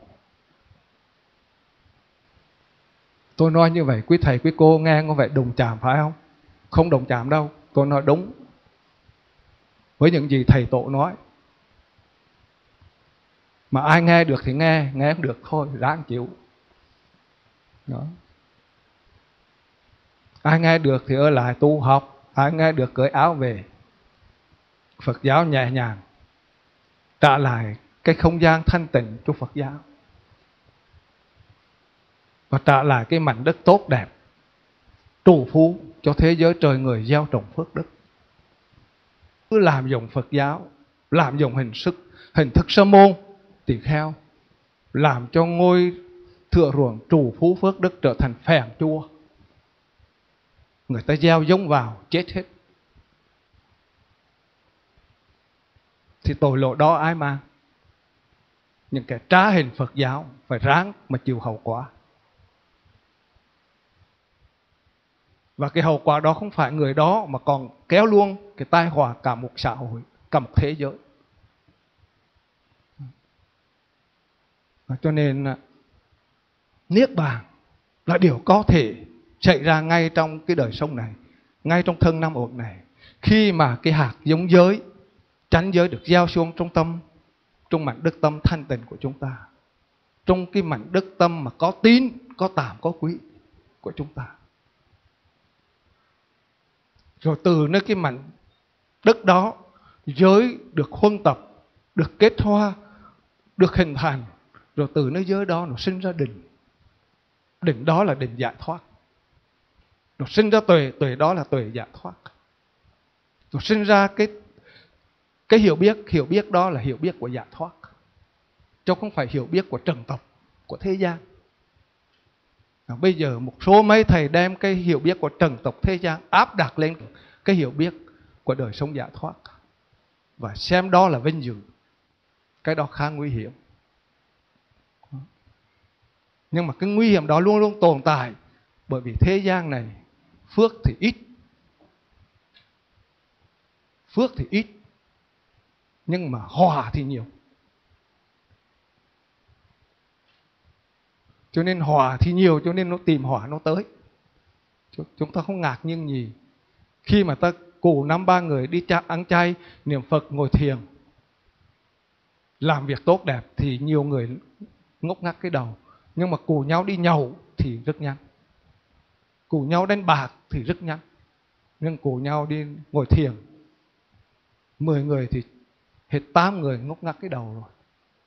Tôi nói như vậy quý thầy quý cô nghe có vẻ đồng chạm phải không? Không đồng chạm đâu, tôi nói đúng với những gì thầy tổ nói. Mà ai nghe được thì nghe, nghe không được thôi, ráng chịu. Đó. Ai nghe được thì ở lại tu học, ai nghe được cởi áo về. Phật giáo nhẹ nhàng trả lại cái không gian thanh tịnh cho Phật giáo, và trả lại cái mảnh đất tốt đẹp trù phú cho thế giới trời người gieo trồng phước đức. Cứ làm dụng Phật giáo, làm dụng hình thức hình thức sa môn tỳ kheo, làm cho ngôi thửa ruộng trù phú phước đức trở thành phèn chua. Người ta gieo giống vào chết hết. Thì tội lỗi đó ai mang? Những kẻ trá hình Phật giáo phải ráng mà chịu hậu quả. Và cái hậu quả đó không phải người đó mà còn kéo luôn cái tai họa cả một xã hội, cả một thế giới. Cho nên niết bàn là điều có thể xảy ra ngay trong cái đời sống này, ngay trong thân năm ổn này. Khi mà cái hạt giống giới, chánh giới được gieo xuống trong tâm, trong mảnh đức tâm thanh tịnh của chúng ta, trong cái mảnh đức tâm mà có tín, có tàm, có quý của chúng ta. Rồi từ nơi cái mảnh đất đó, giới được huân tập, được kết hoa, được hình thành. Rồi từ nơi giới đó nó sinh ra định. Định đó là định giải thoát. Nó sinh ra tuệ, tuệ đó là tuệ giải thoát. Nó sinh ra cái, cái hiểu biết, hiểu biết đó là hiểu biết của giải thoát, chứ không phải hiểu biết của trần tộc, của thế gian. À, bây giờ một số mấy thầy đem cái hiểu biết của trần tộc thế gian áp đặt lên cái hiểu biết của đời sống giải thoát, và xem đó là vinh dự. Cái đó khá nguy hiểm. Nhưng mà cái nguy hiểm đó luôn luôn tồn tại, bởi vì thế gian này phước thì ít. Phước thì ít, nhưng mà hòa thì nhiều. Cho nên hòa thì nhiều, cho nên nó tìm hòa nó tới. Chúng ta không ngạc nhiên gì khi mà ta cụ năm ba người đi ăn chay, niệm Phật, ngồi thiền, làm việc tốt đẹp thì nhiều người ngốc ngắc cái đầu. Nhưng mà cụ nhau đi nhậu thì rất nhanh, cụ nhau đánh bạc thì rất nhanh. Nhưng cụ nhau đi ngồi thiền, mười người thì hết tám người ngốc ngắc cái đầu rồi.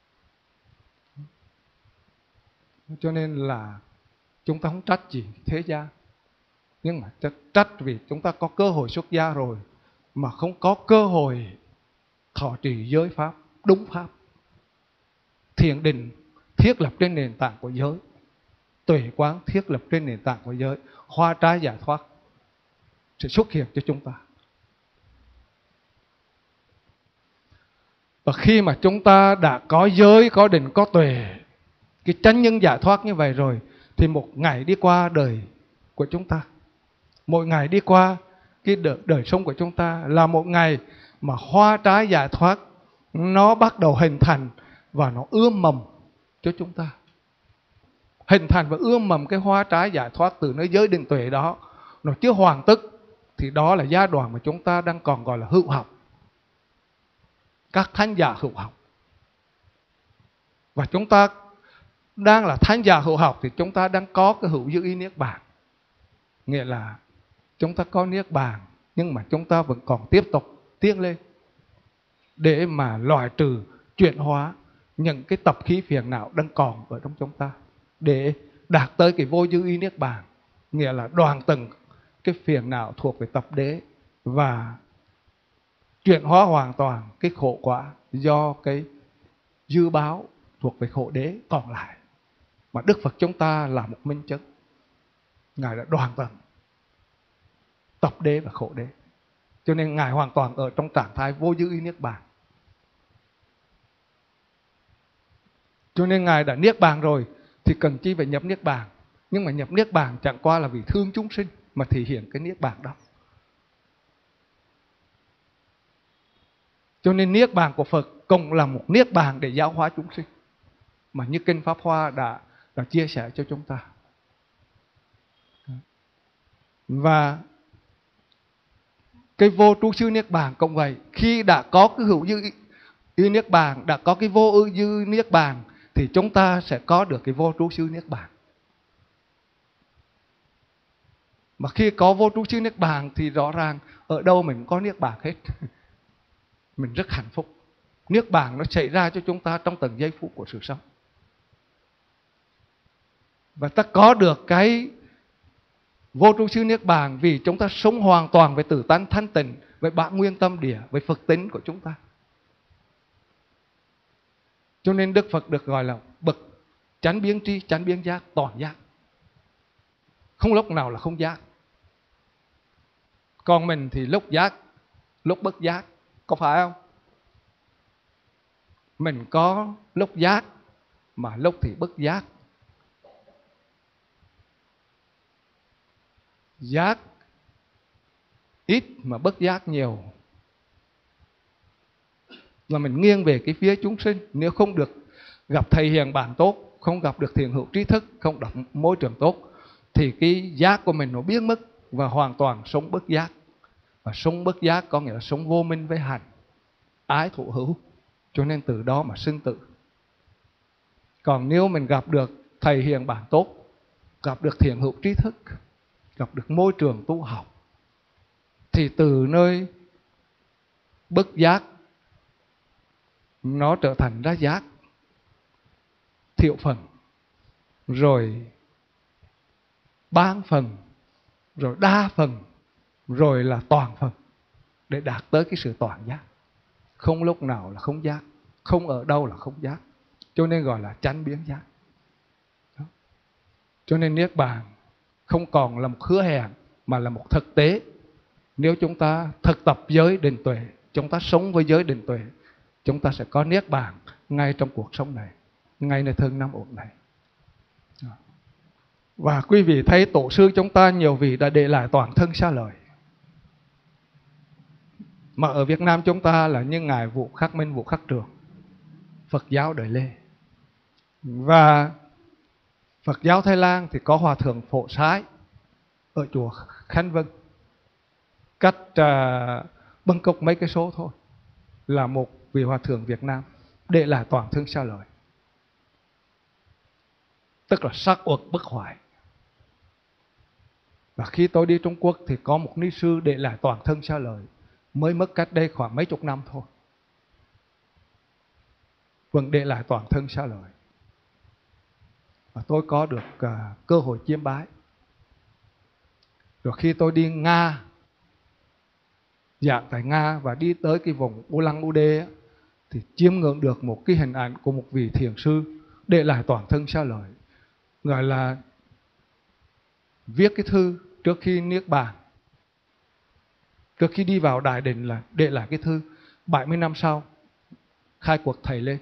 Cho nên là chúng ta không trách gì thế gian, nhưng mà trách vì chúng ta có cơ hội xuất gia rồi mà không có cơ hội thọ trì giới pháp, đúng pháp. Thiền định thiết lập trên nền tảng của giới, tuệ quán thiết lập trên nền tảng của giới, hoa trái giải thoát sẽ xuất hiện cho chúng ta. Và khi mà chúng ta đã có giới, có định, có tuệ, cái chánh nhân giải thoát như vậy rồi, thì một ngày đi qua đời của chúng ta, mỗi ngày đi qua cái đời, đời sống của chúng ta là một ngày mà hoa trái giải thoát nó bắt đầu hình thành và nó ươm mầm cho chúng ta. Hình thành và ươm mầm cái hoa trái giải thoát từ nơi giới định tuệ đó, nó chưa hoàn tất, thì đó là giai đoạn mà chúng ta đang còn gọi là hữu học, các thánh giả hữu học. Và chúng ta đang là thánh giả hữu học thì chúng ta đang có cái hữu dư y niết bàn. Nghĩa là chúng ta có niết bàn, nhưng mà chúng ta vẫn còn tiếp tục tiến lên để mà loại trừ, chuyển hóa những cái tập khí phiền não đang còn ở trong chúng ta, để đạt tới cái vô dư y niết bàn. Nghĩa là đoạn từng cái phiền não thuộc về tập đế và chuyển hóa hoàn toàn cái khổ quả do cái dư báo thuộc về khổ đế còn lại. Mà Đức Phật chúng ta là một minh chứng, Ngài đã đoạn tận tập đế và khổ đế, cho nên Ngài hoàn toàn ở trong trạng thái vô dư y niết bàn. Cho nên Ngài đã niết bàn rồi thì cần chi phải nhập niết bàn. Nhưng mà nhập niết bàn chẳng qua là vì thương chúng sinh mà thể hiện cái niết bàn đó. Cho nên niết bàn của Phật cũng là một niết bàn để giáo hóa chúng sinh, mà như kinh Pháp Hoa đã, đã chia sẻ cho chúng ta. Và cái vô trụ sư niết bàn cũng vậy. Khi đã có cái hữu dư ư niết bàn, đã có cái vô ư dư niết bàn, thì chúng ta sẽ có được cái vô trụ sư niết bàn. Mà khi có vô trụ sư niết bàn thì rõ ràng ở đâu mình cũng có niết bàn hết. Mình rất hạnh phúc. Niết bàn nó xảy ra cho chúng ta trong từng giây phút của sự sống. Và ta có được cái vô trụ sư niết bàn vì chúng ta sống hoàn toàn với tự tánh thanh tịnh, với bản nguyên tâm địa, với Phật tính của chúng ta. Cho nên Đức Phật được gọi là bậc chánh biến tri, chánh biến giác, toàn giác. Không lúc nào là không giác. Còn mình thì lúc giác, lúc bất giác, có phải không? Mình có lúc giác mà lúc thì bất giác. Giác ít mà bất giác nhiều. Và mình nghiêng về cái phía chúng sinh. Nếu không được gặp thầy hiền bản tốt, không gặp được thiền hữu trí thức, không đọc môi trường tốt, thì cái giác của mình nó biến mất và hoàn toàn sống bất giác. Và sống bất giác có nghĩa là sống vô minh với hành, ái thụ hữu. Cho nên từ đó mà sinh tử. Còn nếu mình gặp được thầy hiền bản tốt, gặp được thiền hữu trí thức, gặp được môi trường tu học, thì từ nơi bất giác nó trở thành ra giác, thiệu phần, rồi ban phần, rồi đa phần, rồi là toàn phần, để đạt tới cái sự toàn giác. Không lúc nào là không giác, không ở đâu là không giác. Cho nên gọi là chánh biến giác. Đó. Cho nên niết bàn không còn là một hứa hẹn mà là một thực tế. Nếu chúng ta thực tập giới định tuệ, chúng ta sống với giới định tuệ, chúng ta sẽ có niết bàn ngay trong cuộc sống này, ngay nơi thân năm ổn này. Và quý vị thấy tổ sư chúng ta nhiều vị đã để lại toàn thân xa lời. Mà ở Việt Nam chúng ta là như Ngài Vũ Khắc Minh, Vũ Khắc Trường, Phật giáo đời Lê. Và Phật giáo Thái Lan thì có Hòa Thượng Phổ Sái ở chùa Khánh Vân, cách uh, Bangkok mấy cái số thôi, là một vị Hòa Thượng Việt Nam để lại toàn thân xa lời. Tức là sắc uất bất hoại. Và khi tôi đi Trung Quốc thì có một ni sư để lại toàn thân xa lời, mới mất cách đây khoảng mấy chục năm thôi, vẫn để lại toàn thân xa lời. Và tôi có được uh, cơ hội chiêm bái. Rồi khi tôi đi Nga, giảng tại Nga và đi tới cái vùng Ulan Ude, thì chiêm ngưỡng được một cái hình ảnh của một vị thiền sư để lại toàn thân xa lời, gọi là viết cái thư trước khi niết bàn, trước khi đi vào đại định là để lại cái thư. bảy mươi năm sau khai cuộc thầy lên.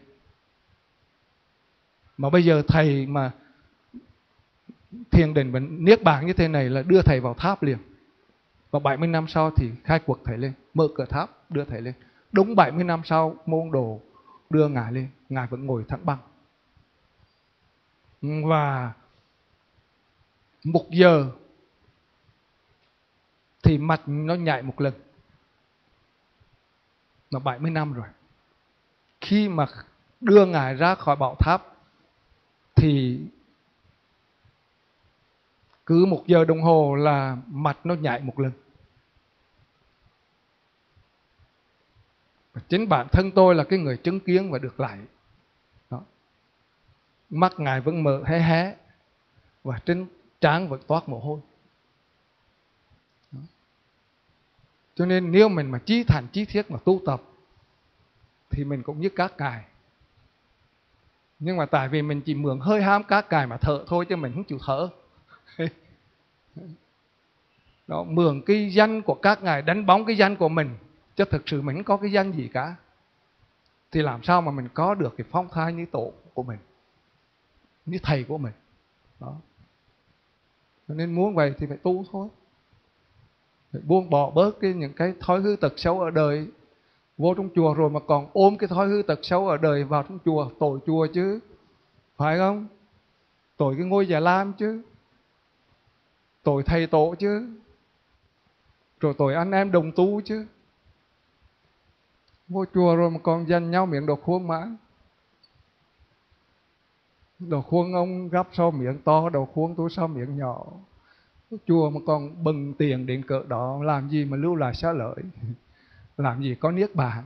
Mà bây giờ thầy mà thiền định và niết bàn như thế này là đưa thầy vào tháp liền. Và bảy mươi năm sau thì khai cuộc thầy lên, mở cửa tháp đưa thầy lên. Đúng bảy mươi năm sau môn đồ đưa Ngài lên, Ngài vẫn ngồi thẳng băng. Và một giờ thì mặt nó nhảy một lần. Mà bảy mươi năm rồi. Khi mà đưa Ngài ra khỏi bảo tháp thì cứ một giờ đồng hồ là mặt nó nhảy một lần. Và chính bản thân tôi là cái người chứng kiến và được lại. Đó. Mắt Ngài vẫn mở hé hé và trên trán vẫn toát mồ hôi. Đó. Cho nên nếu mình mà chí thành chí thiết mà tu tập thì mình cũng như các Ngài. Nhưng mà tại vì mình chỉ mượn hơi hám các Ngài mà thở thôi, chứ mình không chịu thở. Đó, mượn cái danh của các Ngài đánh bóng cái danh của mình, chứ thực sự mình không có cái danh gì cả. Thì làm sao mà mình có được cái phong thái như tổ của mình, như thầy của mình. Đó. Cho nên muốn vậy thì phải tu thôi, phải buông bỏ bớt cái những cái thói hư tật xấu ở đời, Vô trong chùa rồi mà còn ôm cái thói hư tật xấu ở đời vào trong chùa, tội chùa chứ, phải không? Tội cái ngôi Già Lam chứ, tội thầy tổ chứ, rồi tội anh em đồng tu chứ. Vô chùa rồi mà còn dành nhau miệng đồ khuôn mãn. Đồ khuôn ông gắp so miệng to, đồ khuôn tôi so miệng nhỏ. Vô chùa mà còn bừng tiền đến cỡ đó, làm gì mà lưu lại xá lợi, làm gì có niết bàn.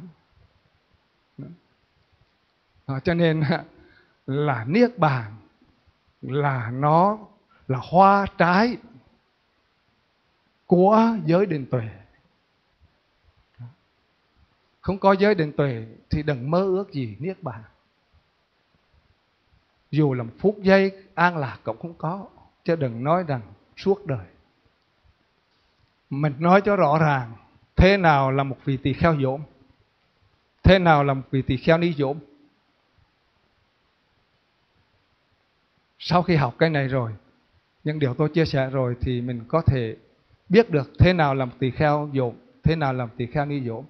À, cho nên là niết bàn là nó là hoa trái của giới định tuệ. Không có giới định tuệ thì đừng mơ ước gì niết bàn. Dù là một phút giây an lạc cũng không có, chứ đừng nói rằng suốt đời. Mình nói cho rõ ràng, thế nào là một vị tỳ kheo dỗm, thế nào là một vị tỳ kheo ni dỗm. Sau khi học cái này rồi, những điều tôi chia sẻ rồi, thì mình có thể biết được thế nào là một tỳ kheo dỗm, thế nào là một tỳ kheo ni dỗm.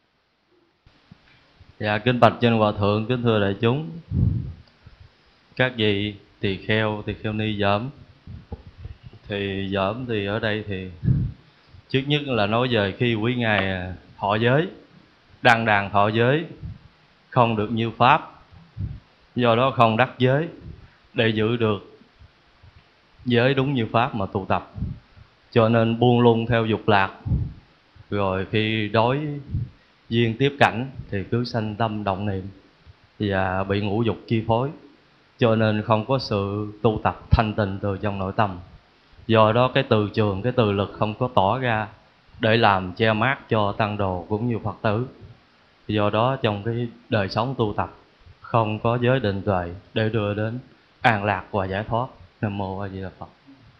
Dạ, kính bạch trên Hòa Thượng, kính thưa đại chúng. Các vị tỳ kheo, tỳ kheo ni dởm. Thì dởm thì ở đây thì trước nhất là nói về khi quý ngài thọ giới, đăng đàn thọ giới, không được như pháp, do đó không đắc giới. Để giữ được giới đúng như pháp mà tu tập, cho nên buông lung theo dục lạc. Rồi khi đối duyên tiếp cảnh thì cứ sanh tâm động niệm và bị ngũ dục chi phối, cho nên không có sự tu tập thanh tịnh từ trong nội tâm. Do đó cái từ trường, cái từ lực không có tỏ ra để làm che mát cho tăng đồ cũng như Phật tử. Do đó trong cái đời sống tu tập không có giới định tuệ để đưa đến an lạc và giải thoát. Nam mô A Di Đà Phật.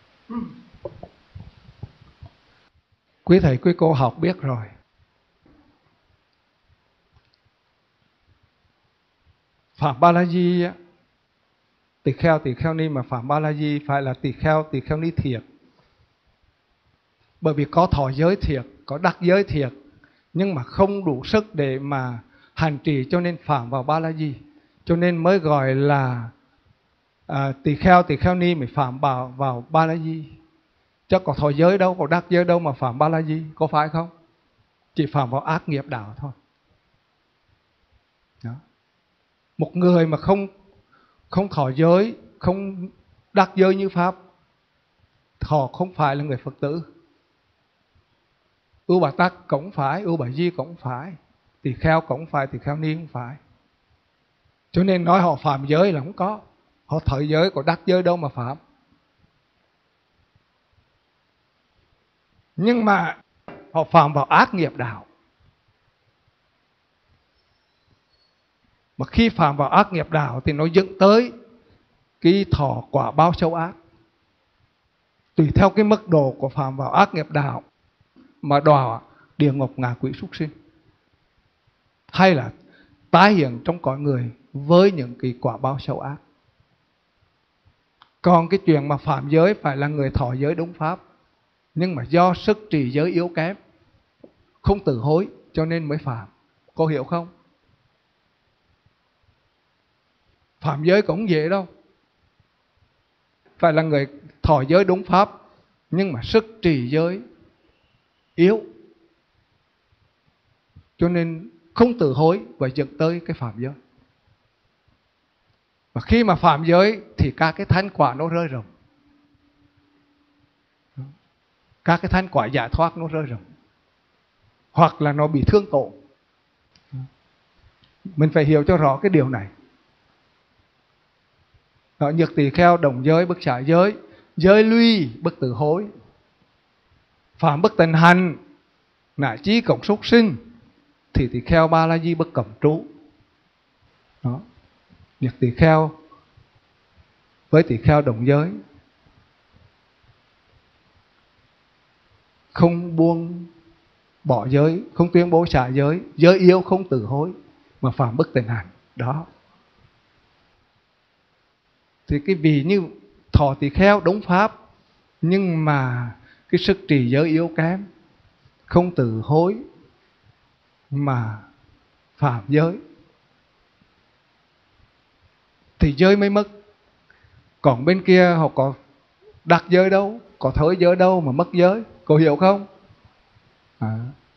Quý thầy quý cô học biết rồi. Phạm Ba La Di, tỳ kheo tỳ kheo ni mà Phạm Ba La Di phải là tỳ kheo tỳ kheo ni thiệt. Bởi vì có thọ giới thiệt, có đắc giới thiệt, nhưng mà không đủ sức để mà hành trì, cho nên phạm vào Ba La Di. Cho nên mới gọi là à, tỳ kheo tỳ kheo ni mới phạm vào vào Ba La Di. Chứ có thọ giới đâu, có đắc giới đâu mà phạm Ba La Di, có phải không? Chỉ phạm vào ác nghiệp đạo thôi. Đó. Một người mà không không thọ giới, không đắc giới như pháp, họ không phải là người Phật tử. Ưu Bà Tắc cũng phải, Ưu Bà Di cũng phải, tỳ kheo cũng phải, tỳ kheo ni cũng phải. Cho nên nói họ phạm giới là không có. Họ thọ giới, có đắc giới đâu mà phạm. Nhưng mà họ phạm vào ác nghiệp đạo. Mà khi phạm vào ác nghiệp đạo thì nó dẫn tới cái thọ quả báo xấu ác. Tùy theo cái mức độ của phạm vào ác nghiệp đạo mà đọa địa ngục, ngạ quỷ, súc sinh, hay là tái hiện trong cõi người với những cái quả báo xấu ác. Còn cái chuyện mà phạm giới phải là người thọ giới đúng pháp, nhưng mà do sức trì giới yếu kém, không tự hối, cho nên mới phạm. Cô hiểu không? Phạm giới cũng dễ đâu. Phải là người thọ giới đúng pháp, nhưng mà sức trì giới yếu, cho nên không tự hối và dẫn tới cái phạm giới. Và khi mà phạm giới thì các cái thánh quả nó rơi rụng. Các cái thánh quả giải thoát nó rơi rụng, hoặc là nó bị thương tổn. Mình phải hiểu cho rõ cái điều này. Ở nhược tỳ kheo đồng giới bất xả giới, giới luy bất tự hối, phạm bất tịnh hành, nại chí cộng súc sinh, thì tỳ kheo Ba La Di bất cẩm trú. Đó. Nhược tỳ kheo với tỳ kheo đồng giới không buông bỏ giới, không tuyên bố xả giới, giới yếu không tự hối, mà phạm bất tịnh hành. Đó. Thì cái vị như thọ tỳ kheo đúng pháp, nhưng mà cái sức trì giới yếu kém, không tự hối, mà phạm giới thì giới mới mất. Còn bên kia họ có đặt giới đâu, có thối giới đâu mà mất giới. Cô hiểu không? À.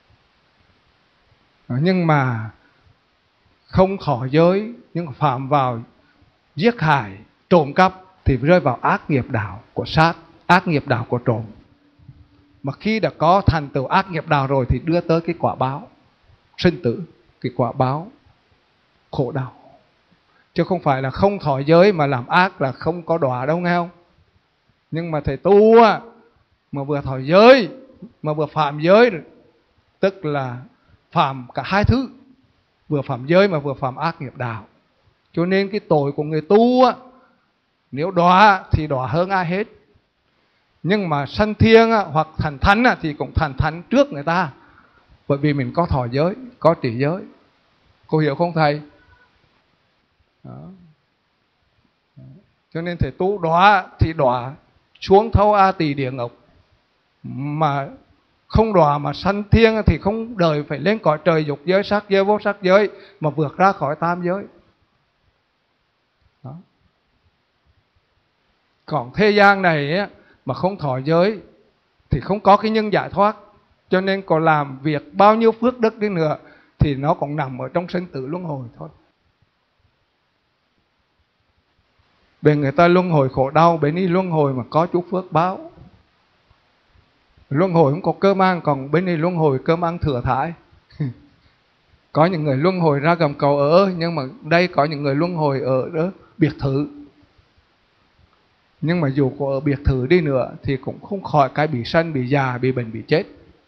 Nhưng mà không thọ giới, nhưng mà phạm vào giết hại, trộm cắp thì rơi vào ác nghiệp đạo của sát, ác nghiệp đạo của trộm. Mà khi đã có thành tựu ác nghiệp đạo rồi thì đưa tới cái quả báo sinh tử, cái quả báo khổ đau. Chứ không phải là không thọ giới mà làm ác là không có đọa đâu, nghe không? Nhưng mà thầy tu á, mà vừa thọ giới mà vừa phạm giới, tức là phạm cả hai thứ, vừa phạm giới mà vừa phạm ác nghiệp đạo. Cho nên cái tội của người tu á, nếu đọa thì đọa hơn ai hết. Nhưng mà sanh thiên á, hoặc thành thánh á, thì cũng thành thánh trước người ta, bởi vì mình có thọ giới, có trì giới. Cô hiểu không thầy? Đó. Cho nên thầy tu đọa thì đọa xuống thâu A Tỳ địa ngục, mà không đọa mà sanh thiên thì không đời phải lên cõi trời dục giới, sắc giới, vô sắc giới, mà vượt ra khỏi tam giới. Đó. Còn thế gian này á, mà không thọ giới thì không có cái nhân giải thoát. Cho nên còn làm việc bao nhiêu phước đức đi nữa thì nó cũng nằm ở trong sinh tử luân hồi thôi. Bên người ta luân hồi khổ đau, bên đi luân hồi mà có chút phước báo. Luân hồi không có cơm ăn, còn bên này luân hồi cơm ăn thừa thãi. Có những người luân hồi ra gầm cầu ở, nhưng mà đây có những người luân hồi ở đó biệt thự. Nhưng mà dù có ở biệt thự đi nữa thì cũng không khỏi cái bị sanh, bị già, bị bệnh, bị chết.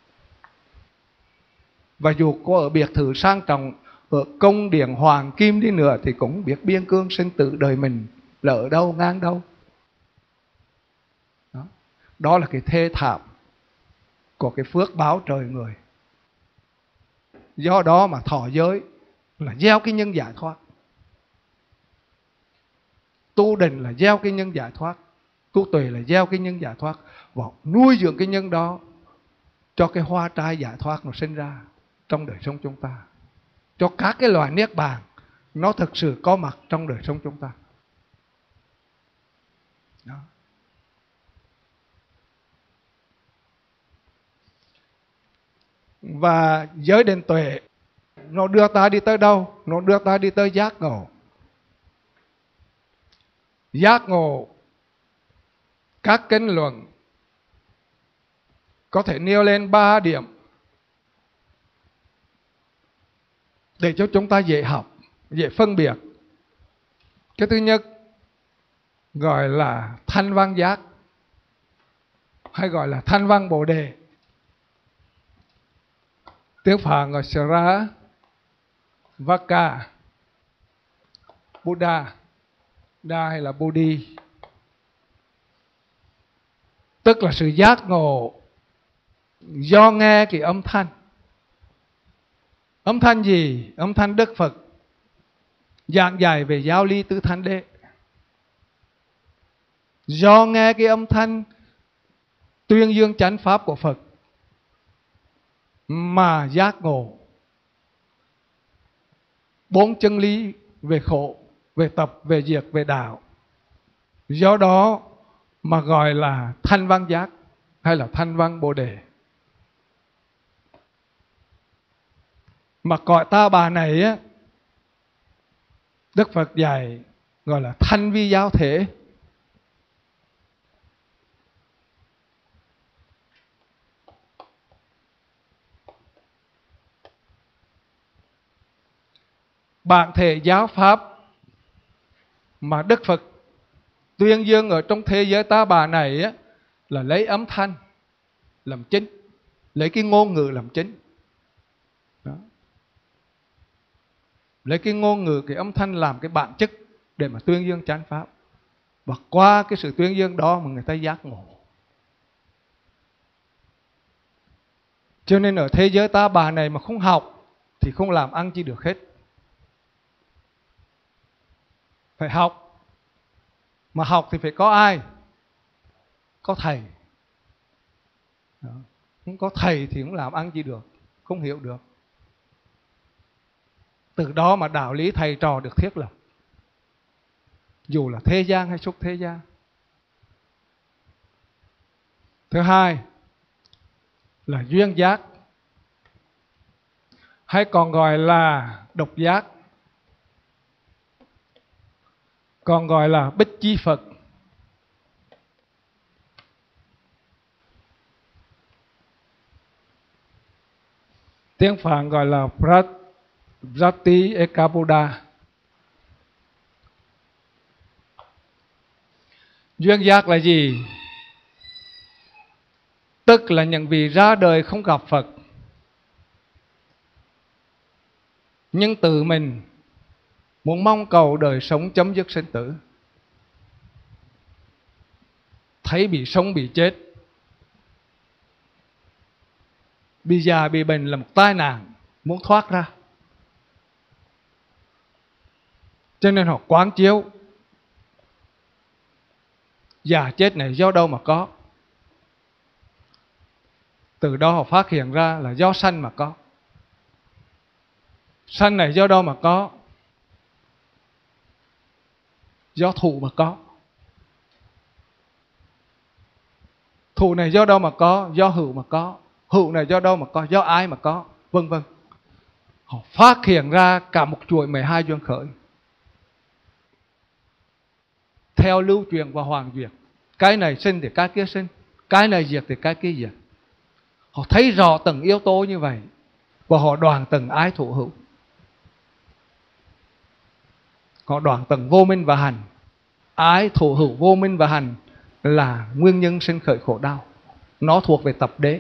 Và dù có ở biệt thự sang trọng, ở cung điện hoàng kim đi nữa thì cũng biết biên cương sinh tử đời mình là ở đâu, ngang đâu. Đó, đó là cái thê thảm của cái phước báo trời người. Do đó mà thọ giới là gieo cái nhân giải thoát, tu định là gieo cái nhân giải thoát, tu tuệ là gieo cái nhân giải thoát, và nuôi dưỡng cái nhân đó cho cái hoa trai giải thoát nó sinh ra trong đời sống chúng ta, cho các cái loài niết bàn nó thực sự có mặt trong đời sống chúng ta. Đó. Và giới định tuệ nó đưa ta đi tới đâu? Nó đưa ta đi tới giác ngộ. Giác ngộ, các kinh luận có thể nêu lên ba điểm để cho chúng ta dễ học, dễ phân biệt. Cái thứ nhất gọi là thanh văn giác, hay gọi là thanh văn bồ đề. Tiếng Phạn gọi Sra Vaka Buddha, Đa hay là Bodhi, tức là sự giác ngộ do nghe cái âm thanh. Âm thanh gì? Âm thanh Đức Phật giảng dạy về giáo lý tứ thánh đế. Do nghe cái âm thanh tuyên dương chánh pháp của Phật mà giác ngộ bốn chân lý về khổ, về tập, về diệt, về đạo. Do đó mà gọi là thanh văn giác hay là thanh văn bồ đề. Mà cõi ta bà này á, Đức Phật dạy gọi là thanh vi giáo thể. Bản thể giáo pháp mà Đức Phật tuyên dương ở trong thế giới ta bà này á, là lấy âm thanh làm chính, lấy cái ngôn ngữ làm chính. Đó. Lấy cái ngôn ngữ, cái âm thanh làm cái bản chất để mà tuyên dương chánh pháp. Và qua cái sự tuyên dương đó mà người ta giác ngộ. Cho nên ở thế giới ta bà này mà không học thì không làm ăn chi được hết. Phải học. Mà học thì phải có ai? Có thầy. Đó. Không có thầy thì cũng làm ăn chi được, không hiểu được. Từ đó mà đạo lý thầy trò được thiết lập, dù là thế gian hay xuất thế gian. Thứ hai là duyên giác, hay còn gọi là độc giác, còn gọi là Bích Chi Phật. Tiếng Phạn gọi là Prati Ekabuddha. Duyên giác là gì? Tức là những vị ra đời không gặp Phật, nhưng tự mình muốn mong cầu đời sống chấm dứt sinh tử, thấy bị sống bị chết, bị già bị bệnh là một tai nạn, muốn thoát ra. Cho nên họ quán chiếu già chết này do đâu mà có. Từ đó họ phát hiện ra là do sanh mà có. Sanh này do đâu mà có? Do thụ mà có. Thụ này do đâu mà có? Do hữu mà có. Hữu này do đâu mà có? Do ái mà có, vân vân. Họ phát hiện ra cả một chuỗi mười hai duyên khởi theo lưu truyền và hoàn duyệt. Cái này sinh thì cái kia sinh, cái này diệt thì cái kia diệt. Họ thấy rõ từng yếu tố như vậy và họ đoàn từng ái thụ hữu. Họ đoàn từng vô minh và hành. Ái thụ hữu vô minh và hành là nguyên nhân sinh khởi khổ đau. Nó thuộc về tập đế.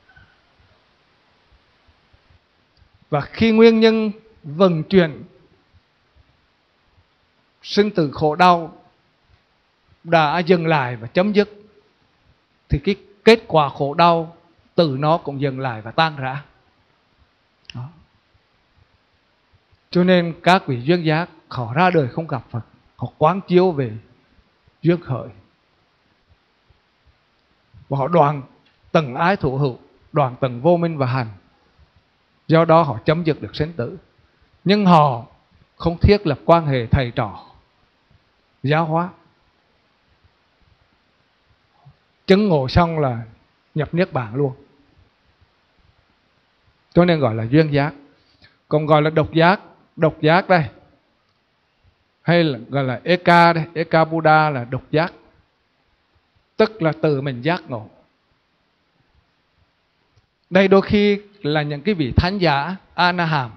Và khi nguyên nhân vận chuyển sinh tử khổ đau đã dừng lại và chấm dứt, thì cái kết quả khổ đau từ nó cũng dừng lại và tan rã. Đó. Cho nên các vị duyên giác họ ra đời không gặp Phật, họ quán chiếu về duyên khởi và họ đoạn từng ái thụ hữu, đoạn từng vô minh và hành. Do đó họ chấm dứt được sinh tử. Nhưng họ không thiết lập quan hệ thầy trò giáo hóa. Chứng ngộ xong là nhập niết bàn luôn. Cho nên gọi là duyên giác. Còn gọi là độc giác. Độc giác đây, hay là gọi là Eka đây, Eka Buddha là độc giác. Tức là tự mình giác ngộ. Đây đôi khi là những cái vị thánh giả A-na-hàm,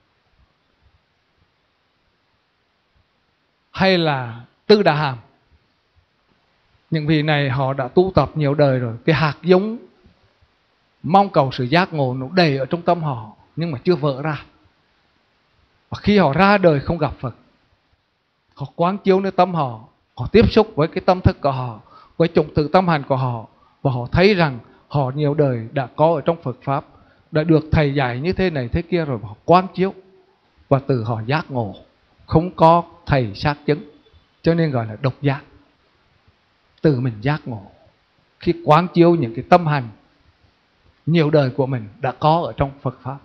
hay là Tư Đà Hàm. Những vị này họ đã tu tập nhiều đời rồi. Cái hạt giống mong cầu sự giác ngộ nó đầy ở trong tâm họ, nhưng mà chưa vỡ ra. Và khi họ ra đời không gặp Phật, họ quán chiếu nơi tâm họ, họ tiếp xúc với cái tâm thức của họ, với chủng tử tâm hành của họ, và họ thấy rằng họ nhiều đời đã có ở trong Phật Pháp, đã được thầy dạy như thế này thế kia rồi, họ quán chiếu và từ họ giác ngộ, không có thầy xác chứng. Cho nên gọi là độc giác. Từ mình giác ngộ khi quán chiếu những cái tâm hành nhiều đời của mình đã có ở trong Phật Pháp,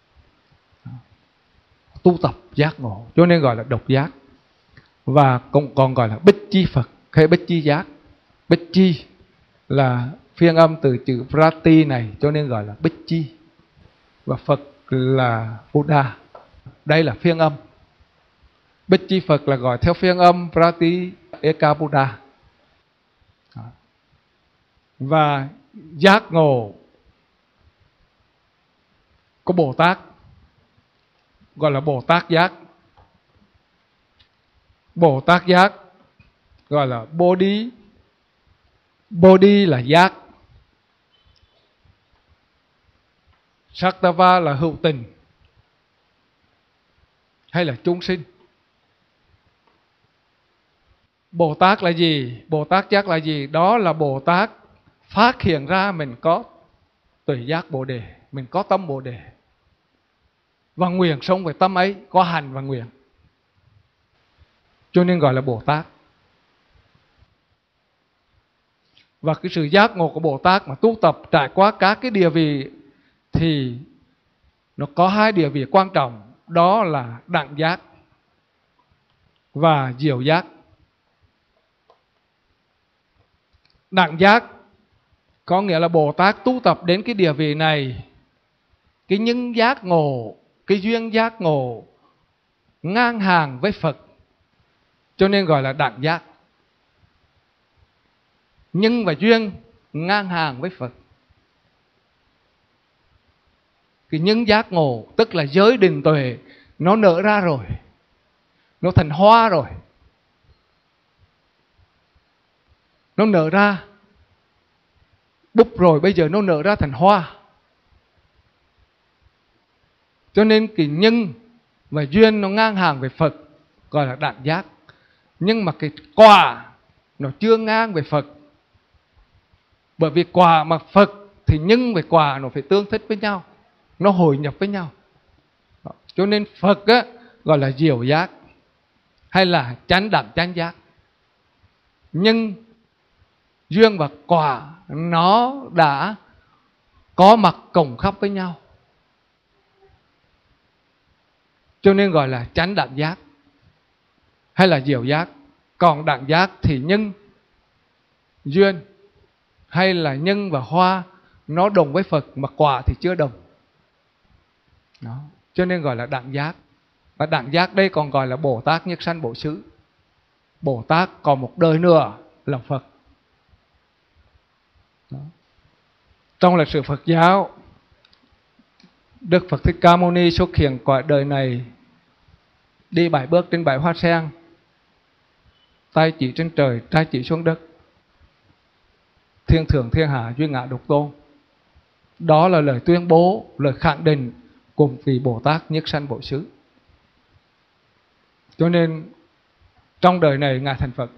tu tập giác ngộ, cho nên gọi là độc giác. Và cũng còn gọi là Bích Chi Phật hay Bích Chi giác. Bích Chi là phiên âm từ chữ Prati này, cho nên gọi là Bích Chi. Và Phật là Buddha. Đây là phiên âm. Bích Chi Phật là gọi theo phiên âm Prati Eka Buddha. Và giác ngộ có Bồ Tát gọi là Bồ Tát giác. Bồ Tát giác gọi là Bodhi. Bodhi là giác. Sattva là hữu tình hay là chúng sinh. Bồ Tát là gì? Bồ Tát giác là gì? Đó là Bồ Tát phát hiện ra mình có tuệ giác Bồ Đề, mình có tâm Bồ Đề, và nguyện sống với tâm ấy, có hành và nguyện, cho nên gọi là Bồ Tát. Và cái sự giác ngộ của Bồ Tát mà tu tập trải qua các cái địa vị thì nó có hai địa vị quan trọng. đó là đẳng giác và diệu giác. Đẳng giác có nghĩa là Bồ Tát tu tập đến cái địa vị này, cái nhân giác ngộ, cái duyên giác ngộ ngang hàng với Phật, cho nên gọi là đẳng giác. Nhân và duyên ngang hàng với Phật. Cái nhân giác ngộ tức là giới định tuệ nó nở ra rồi, nó thành hoa rồi, nó nở ra búp rồi, bây giờ nó nở ra thành hoa. Cho nên cái nhân và duyên nó ngang hàng với Phật, gọi là đẳng giác. Nhưng mà cái quả nó chưa ngang với Phật. Bởi vì quả mà Phật thì nhân với quả nó phải tương thích với nhau, nó hội nhập với nhau. Cho nên Phật á, gọi là diệu giác hay là chánh đẳng chánh giác. Nhưng duyên và quả nó đã có mặt cộng khắp với nhau, cho nên gọi là chánh đẳng giác hay là diệu giác. Còn đẳng giác thì nhân, duyên hay là nhân và hoa nó đồng với Phật mà quả thì chưa đồng. Đó. Cho nên gọi là đẳng giác. Và đẳng giác đây còn gọi là Bồ Tát nhất sanh bổ xứ. Bồ Tát còn một đời nữa là Phật. Đó. Trong lịch sử Phật giáo, Đức Phật Thích Ca Mâu Ni xuất hiện cõi đời này, đi bảy bước trên bảy hoa sen, tay chỉ trên trời, tay chỉ xuống đất, thiên thượng thiên hạ duy ngã độc tôn. Đó là lời tuyên bố, lời khẳng định của vị Bồ Tát nhất sanh bổ xứ. Cho nên trong đời này Ngài thành Phật,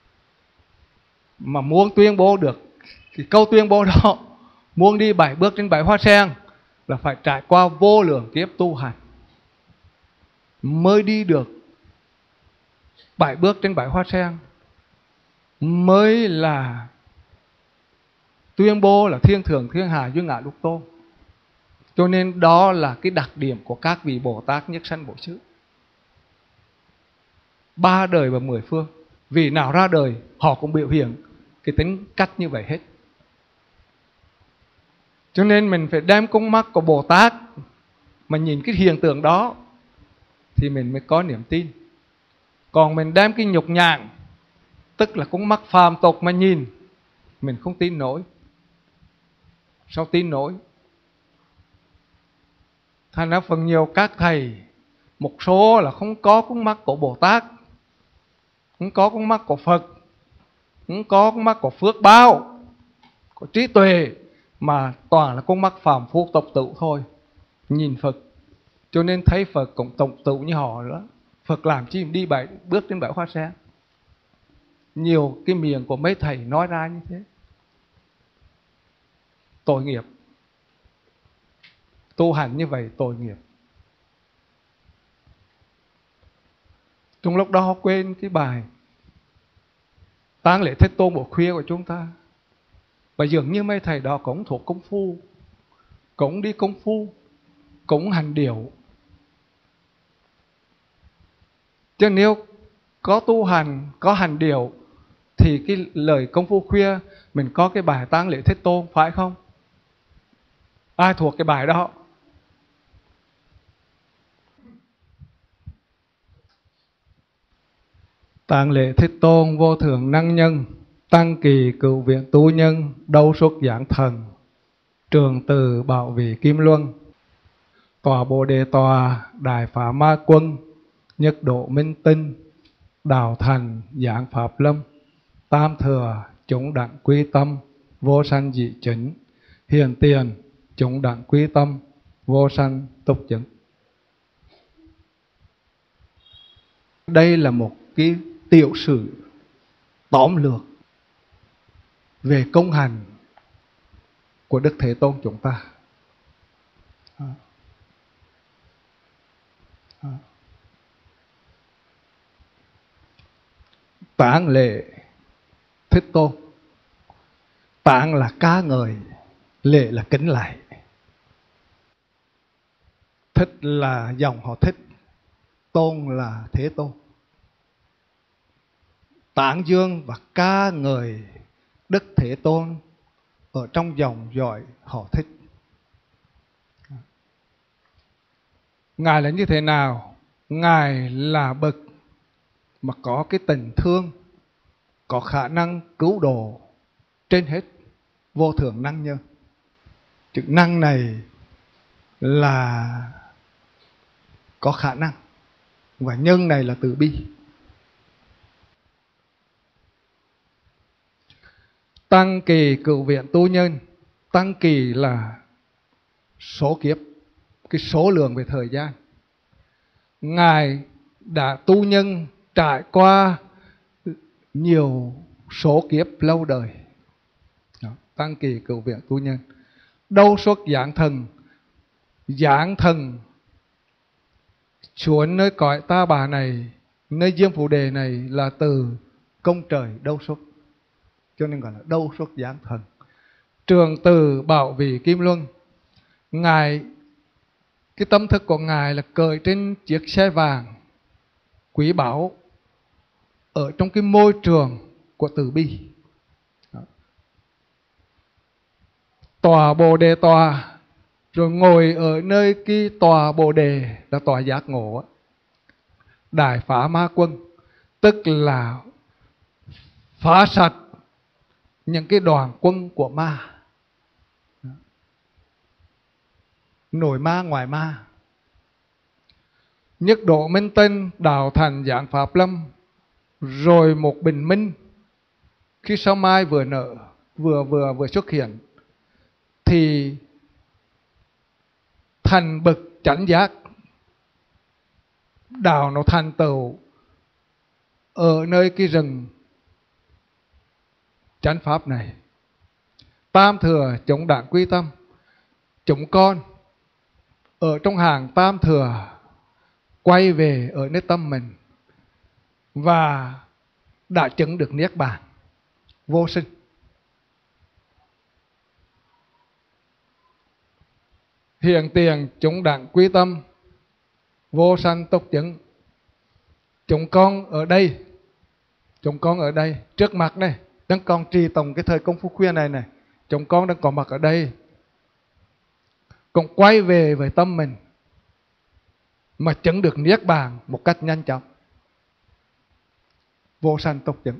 mà muốn tuyên bố được cái câu tuyên bố đó, muốn đi bảy bước trên bảy hoa sen là phải trải qua vô lượng kiếp tu hành mới đi được bảy bước trên bảy hoa sen, mới là tuyên bố là thiên thượng thiên hạ duy ngã độc tôn. Cho nên đó là cái đặc điểm của các vị Bồ Tát nhất sanh bổ xứ. Ba đời và mười phương, vị nào ra đời họ cũng biểu hiện cái tính cách như vậy hết. Cho nên mình phải đem con mắt của Bồ Tát mà nhìn cái hiện tượng đó thì mình mới có niềm tin. Còn mình đem cái nhục nhạn, tức là con mắt phàm tục mà nhìn, mình không tin nổi. Sao tin nổi? Thành ra phần nhiều các thầy, một số là không có con mắt của Bồ Tát, không có con mắt của Phật, không có con mắt của phước báo, của trí tuệ, mà toàn là con mắt phàm phu tục tự thôi. Nhìn Phật cho nên thấy Phật cũng tục tự như họ nữa. Phật làm chi đi bảy bước trên bảy hoa sen. Nhiều cái miệng của mấy thầy nói ra như thế. Tội nghiệp. Tu hành như vậy tội nghiệp. Trong lúc đó họ quên cái bài tang lễ Thế Tôn buổi khuya của chúng ta. Và dường như mấy thầy đó cũng thuộc công phu, cũng đi công phu, cũng hành điệu. Chứ nếu có tu hành, có hành điệu thì cái lời công phu khuya mình có cái bài tang lễ Thế Tôn, phải không? Ai thuộc cái bài đó? Tang lễ Thế Tôn vô thượng năng nhân, tăng kỳ cựu viện tu nhân, đâu xuất giảng thần, trường từ bảo vị kim luân, tòa bồ đề tòa, đại phá ma quân, nhất độ minh tinh, đào thành giảng pháp lâm, tam thừa chúng đặng quy tâm, vô sanh dị chỉnh, hiền tiền chúng đặng quy tâm, vô sanh túc chứng. Đây là một cái tiểu sử tóm lược về công hành của Đức Thế Tôn chúng ta. À. À. Tán lễ Thế Tôn. Tán là ca ngợi, lễ là kính lạy. Thế Thích là dòng họ Thích, tôn là Thế Tôn. Tán dương và ca ngợi Đức Thế Tôn ở trong dòng dõi họ Thích. Ngài là như thế nào? Ngài là bậc mà có cái tình thương, có khả năng cứu độ trên hết, vô thượng năng nhân. Chữ năng này là có khả năng, và nhân này là từ bi. Tăng kỳ cựu viện tu nhân. Tăng kỳ là số kiếp, cái số lượng về thời gian. Ngài đã tu nhân trải qua nhiều số kiếp lâu đời. Đó, tăng kỳ cựu viện tu nhân. Đâu xuất giảng thần. Giảng thần xuống nơi cõi ta bà này, nơi Diêm Phù Đề này là từ công trời đâu xuất, cho nên gọi là đâu xuất giảng thần. Trường từ bảo vị Kim Luân. Ngài, cái tâm thức của Ngài là cởi trên chiếc xe vàng quý báu ở trong cái môi trường của từ bi. Đó. Tòa Bồ Đề tòa, rồi ngồi ở nơi cái tòa Bồ Đề là tòa giác ngộ. Đại phá ma quân, tức là phá sạch những cái đoàn quân của ma, nội ma ngoài ma. Nhất độ minh tinh, đạo thành giảng pháp lâm, rồi một bình minh khi sao mai vừa nở, vừa vừa vừa xuất hiện, thì thành bậc chánh giác, đạo nó thành tựu ở nơi cái rừng chánh pháp này. Tam thừa chúng đảng quy tâm, chúng con ở trong hàng tam thừa quay về ở nơi tâm mình và đã chứng được niết bàn vô sinh. Hiện tiền chúng đảng quy tâm, vô sanh túc chứng. Chúng con ở đây, chúng con ở đây trước mặt này, đang còn trì tổng cái thời công phu khuya này này, chúng con đang có mặt ở đây, cũng quay về với tâm mình mà chứng được niết bàn một cách nhanh chóng, vô sanh túc chứng.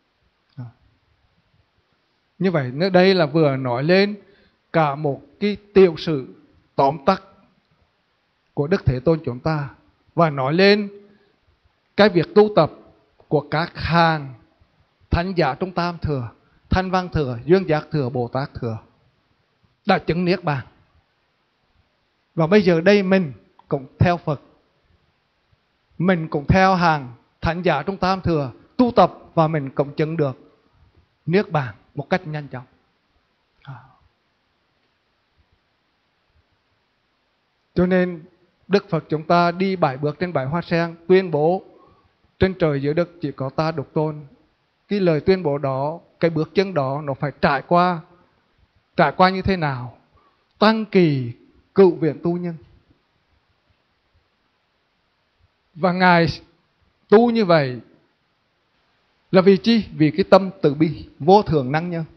Như vậy nơi đây là vừa nói lên cả một cái tiểu sử tóm tắt của Đức Thế Tôn chúng ta, và nói lên cái việc tu tập của các hàng thánh giả trong tam thừa, Thanh Văn thừa, Duyên Giác thừa, Bồ Tát thừa đã chứng niết bàn. Và bây giờ đây mình cũng theo Phật, mình cũng theo hàng thánh giả trong tam thừa tu tập, và mình cũng chứng được niết bàn một cách nhanh chóng. Cho nên Đức Phật chúng ta đi bảy bước trên bảy hoa sen, tuyên bố trên trời dưới đất chỉ có ta độc tôn. Cái lời tuyên bố đó, cái bước chân đó nó phải trải qua trải qua như thế nào? Tăng kỳ cựu viện tu nhân. Và Ngài tu như vậy là vì chi? Vì cái tâm từ bi vô thượng năng nhân.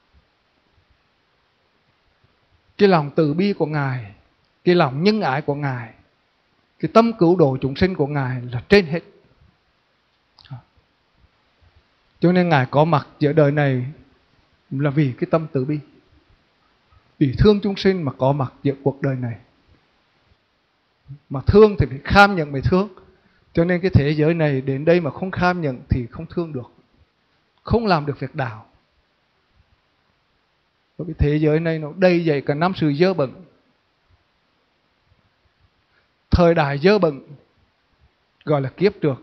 Cái lòng từ bi của Ngài, cái lòng nhân ái của Ngài, cái tâm cứu độ chúng sinh của Ngài là trên hết. Cho nên Ngài có mặt giữa đời này là vì cái tâm từ bi, vì thương chúng sinh mà có mặt giữa cuộc đời này. Mà thương thì phải kham nhận mới thương. Cho nên cái thế giới này đến đây mà không kham nhận thì không thương được, không làm được việc đạo. Bởi vì thế giới này nó đầy dày cả năm sự dơ bẩn. Thời đại dơ bẩn gọi là kiếp trược,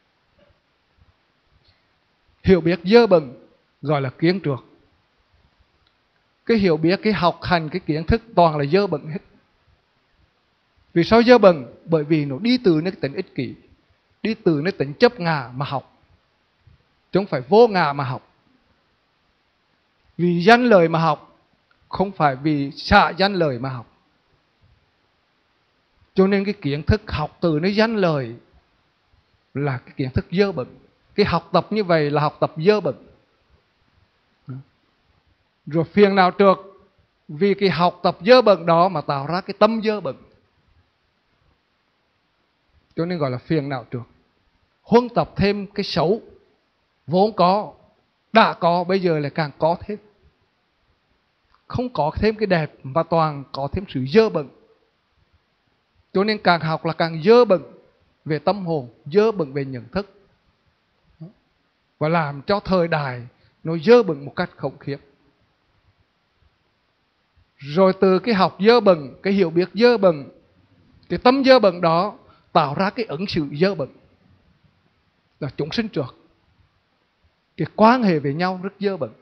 hiểu biết dơ bẩn gọi là kiến trược. Cái hiểu biết, cái học hành, cái kiến thức toàn là dơ bẩn hết. Vì sao dơ bẩn? Bởi vì nó đi từ nơi tính ích kỷ, đi từ nơi tính chấp ngã mà học, chứ không phải vô ngã mà học. Vì danh lời mà học, không phải vì xả danh lời mà học. Cho nên cái kiến thức học từ nó danh lời là cái kiến thức dơ bẩn. Cái học tập như vậy là học tập dơ bẩn. Rồi phiền não trượt vì cái học tập dơ bẩn đó mà tạo ra cái tâm dơ bẩn. Cho nên gọi là phiền não trượt. Huân tập thêm cái xấu vốn có, đã có, bây giờ lại càng có thêm. Không có thêm cái đẹp mà toàn có thêm sự dơ bẩn. Cho nên càng học là càng dơ bẩn về tâm hồn, dơ bẩn về nhận thức. Và làm cho thời đại nó dơ bẩn một cách khủng khiếp. Rồi từ cái học dơ bẩn, cái hiểu biết dơ bẩn, cái tâm dơ bẩn đó tạo ra cái ứng xử dơ bẩn là chúng sinh trượt. Cái quan hệ với nhau rất dơ bẩn.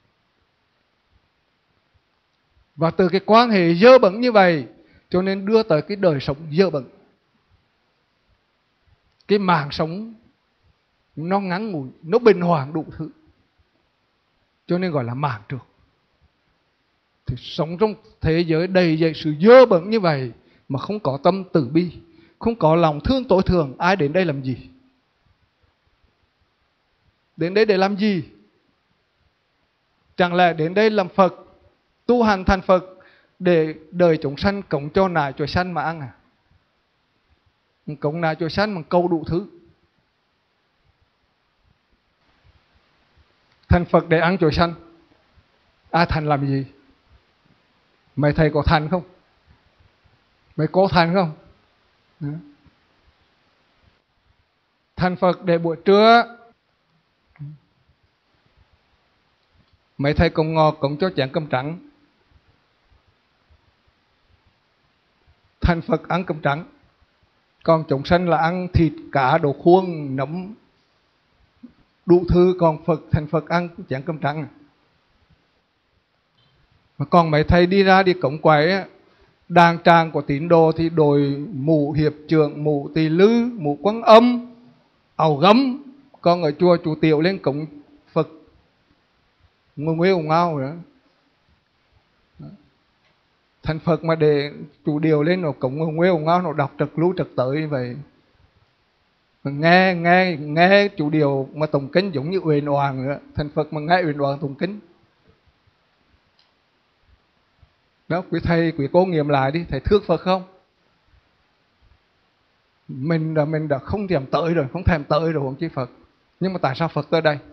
Và từ cái quan hệ dơ bẩn như vậy cho nên đưa tới cái đời sống dơ bẩn. Cái mạng sống nó ngắn ngủi, nó bình hoàng đủ thứ. Cho nên gọi là mạng trượt. Thì sống trong thế giới đầy dậy sự dơ bẩn như vậy mà không có tâm từ bi, không có lòng thương tối thường, ai đến đây làm gì? Đến đây để làm gì? Chẳng lẽ đến đây làm Phật, tu hành thành Phật để đời chúng sanh cống cho nài chùa sanh mà ăn à? Cống nài chùa sanh bằng câu đủ thứ. Thành Phật để ăn chùa sanh, ai thành làm gì? Mày thầy có thành không? Mày có thành không? Đó. Thành Phật để buổi trưa, mấy thầy cúng ngò cúng cho chén cơm trắng. Thành Phật ăn cơm trắng, còn chúng sanh là ăn thịt cá đồ khuôn nấm đủ thứ, còn Phật thành Phật ăn chén cơm trắng. Mà còn mấy thầy đi ra đi cúng quậy, đàn tràng của tín đồ thì đội mũ hiệp trưởng, mũ tỳ lư, mũ Quan Âm, áo gấm. Còn ở chùa chủ tiểu lên cúng Phật ngồi nguê ủng ngao nữa. Thành Phật mà để chủ điều lên nó cúng ngồi nguê ủng ngao, nó đọc trật lưu trật tới như vậy. Nghe nghe nghe chủ điều mà tụng kinh giống như uyển oàng nữa. Thành Phật mà nghe uyển oàng tụng kinh. Đó, quý thầy, quý cô nghiệm lại đi, thầy thương Phật không? Mình đã, mình đã không thèm tới rồi, không thèm tới rồi, không chi Phật. Nhưng mà tại sao Phật tới đây?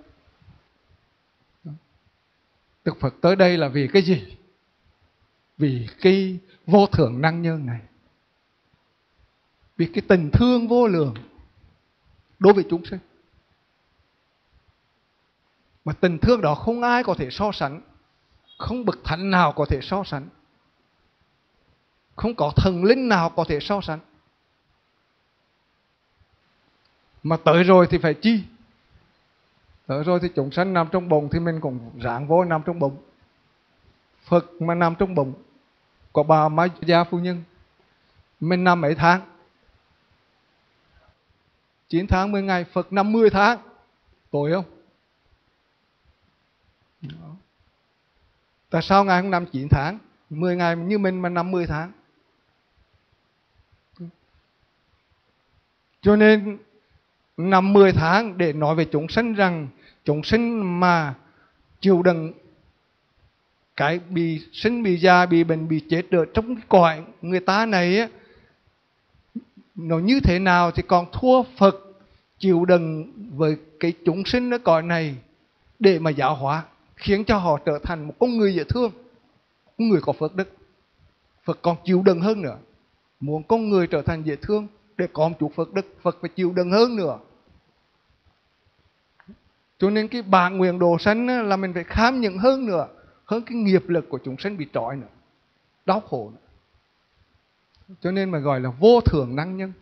Đức Phật tới đây là vì cái gì? Vì cái vô thượng năng nhân này. Vì cái tình thương vô lượng đối với chúng sinh. Mà tình thương đó không ai có thể so sánh, không bậc thánh nào có thể so sánh, không có thần linh nào có thể so sánh. Mà tới rồi thì phải chi? Tới rồi thì chúng sanh nằm trong bụng thì mình cũng ráng vô nằm trong bụng. Phật mà nằm trong bụng có bà Mai Gia phu nhân, mình nằm mấy tháng? chín tháng mười ngày, Phật nằm mười tháng. Tội không? Tại sao Ngài không nằm chín tháng, mười ngày như mình mà nằm mười tháng? Cho nên nằm mười tháng để nói về chúng sinh rằng chúng sinh mà chịu đựng cái bị sinh, bị già, bị bệnh, bị chết ở trong cõi người ta này á, nó như thế nào thì còn thua Phật chịu đựng với cái chúng sinh ở cõi này để mà giáo hóa, khiến cho họ trở thành một con người dễ thương, con người có phước đức. Phật còn chịu đựng hơn nữa. Muốn con người trở thành dễ thương để có một chút phước đức, Phật phải chịu đựng hơn nữa. Cho nên cái bản nguyện độ sanh là mình phải khám nhận hơn nữa, hơn cái nghiệp lực của chúng sinh bị trói nữa, đau khổ nữa. Cho nên mà gọi là vô thượng năng nhân.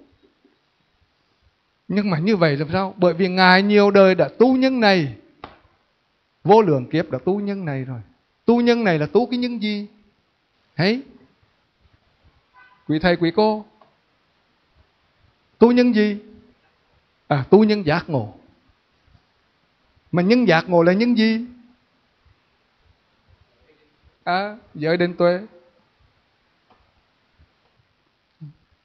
Nhưng mà như vậy làm sao? Bởi vì Ngài nhiều đời đã tu nhân này, vô lượng kiếp đã tu nhân này rồi. Tu nhân này là tu cái nhân gì? Thấy? Quý thầy, quý cô, tu nhân gì? À, tu nhân giác ngộ. Mà nhân giác ngộ là nhân gì? À, giới định tuệ.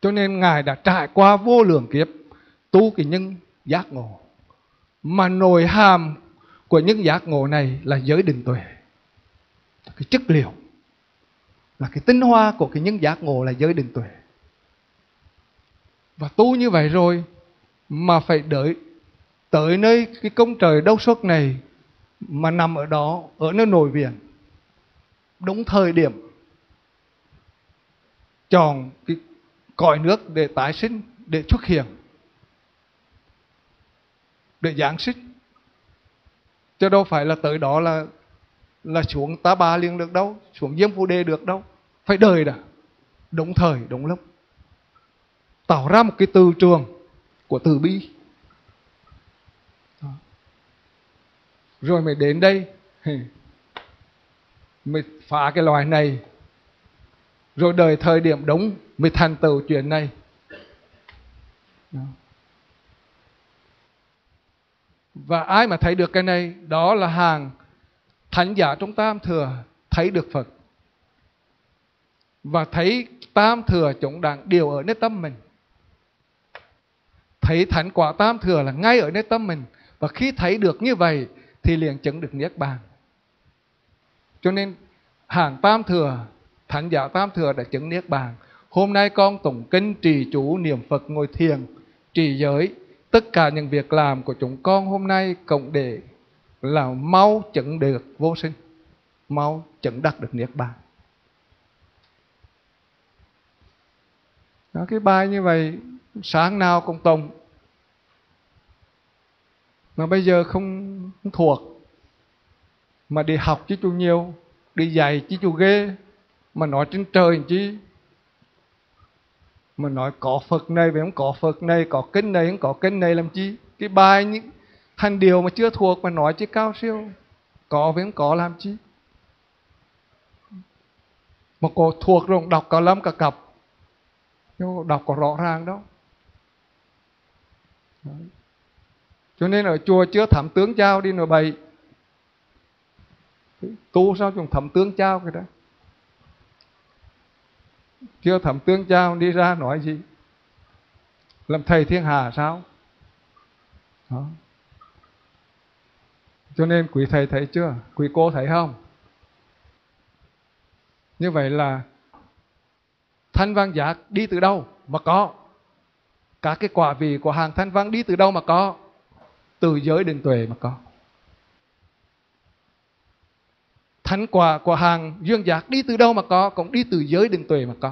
Cho nên Ngài đã trải qua vô lượng kiếp tu cái nhân giác ngộ. Mà nội hàm của những giác ngộ này là giới định tuệ. Cái chất liệu, là cái tinh hoa của cái những giác ngộ là giới định tuệ. Và tu như vậy rồi mà phải đợi tới nơi cái công trời đốc xuất này mà nằm ở đó, ở nơi nội viện, đúng thời điểm chọn cái cõi nước để tái sinh, để xuất hiện, để giáng sinh. Chứ đâu phải là tới đó là là xuống Ta Bà liền được đâu, xuống Diêm Phù Đề được đâu. Phải đợi đã, đúng thời, đúng lúc. Tạo ra một cái từ trường của từ bi. Đó. Rồi mới đến đây, mới phá cái loài này. Rồi đợi thời điểm đúng mới thành tựu chuyện này. Đó. Và ai mà thấy được cái này, đó là hàng thánh giả trong Tam Thừa thấy được Phật. Và thấy Tam Thừa chúng đang đều ở nơi tâm mình. Thấy thánh quả Tam Thừa là ngay ở nơi tâm mình. Và khi thấy được như vậy thì liền chứng được Niết Bàn. Cho nên hàng Tam Thừa, thánh giả Tam Thừa đã chứng Niết Bàn. Hôm nay con tụng kinh, trì chú, niệm Phật, ngồi thiền, trì giới, tất cả những việc làm của chúng con hôm nay cộng để là mau chứng được vô sinh, mau chứng đắc được Niết Bàn. Đó, cái bài như vậy sáng nào cũng tụng, mà bây giờ không, không thuộc, mà đi học chứ chú nhiều, đi dạy chứ chú ghê, mà nói trên trời chứ, mà nói có Phật này với không có Phật này, có kinh này không có kinh này làm chi. Cái bài những hành điều mà chưa thuộc mà nói chứ cao siêu, có với không có làm chi. Mà có thuộc rồi đọc cả lâm cả cặp, nhưng đọc có rõ ràng đâu. Đấy. Cho nên ở chùa chưa thẩm tướng trao đi nói bậy. Tu sao chúng thẩm tướng trao cái đó. Chưa thẩm tướng trao đi ra nói gì, làm thầy thiên hạ sao. Đó. Cho nên quý thầy thấy chưa, quý cô thấy không? Như vậy là thanh văn giác đi từ đâu mà có? Các cái quả vị của hàng thanh văn đi từ đâu mà có? Từ giới định tuệ mà có. Thánh quả của hàng dương giác đi từ đâu mà có? Cũng đi từ giới định tuệ mà có.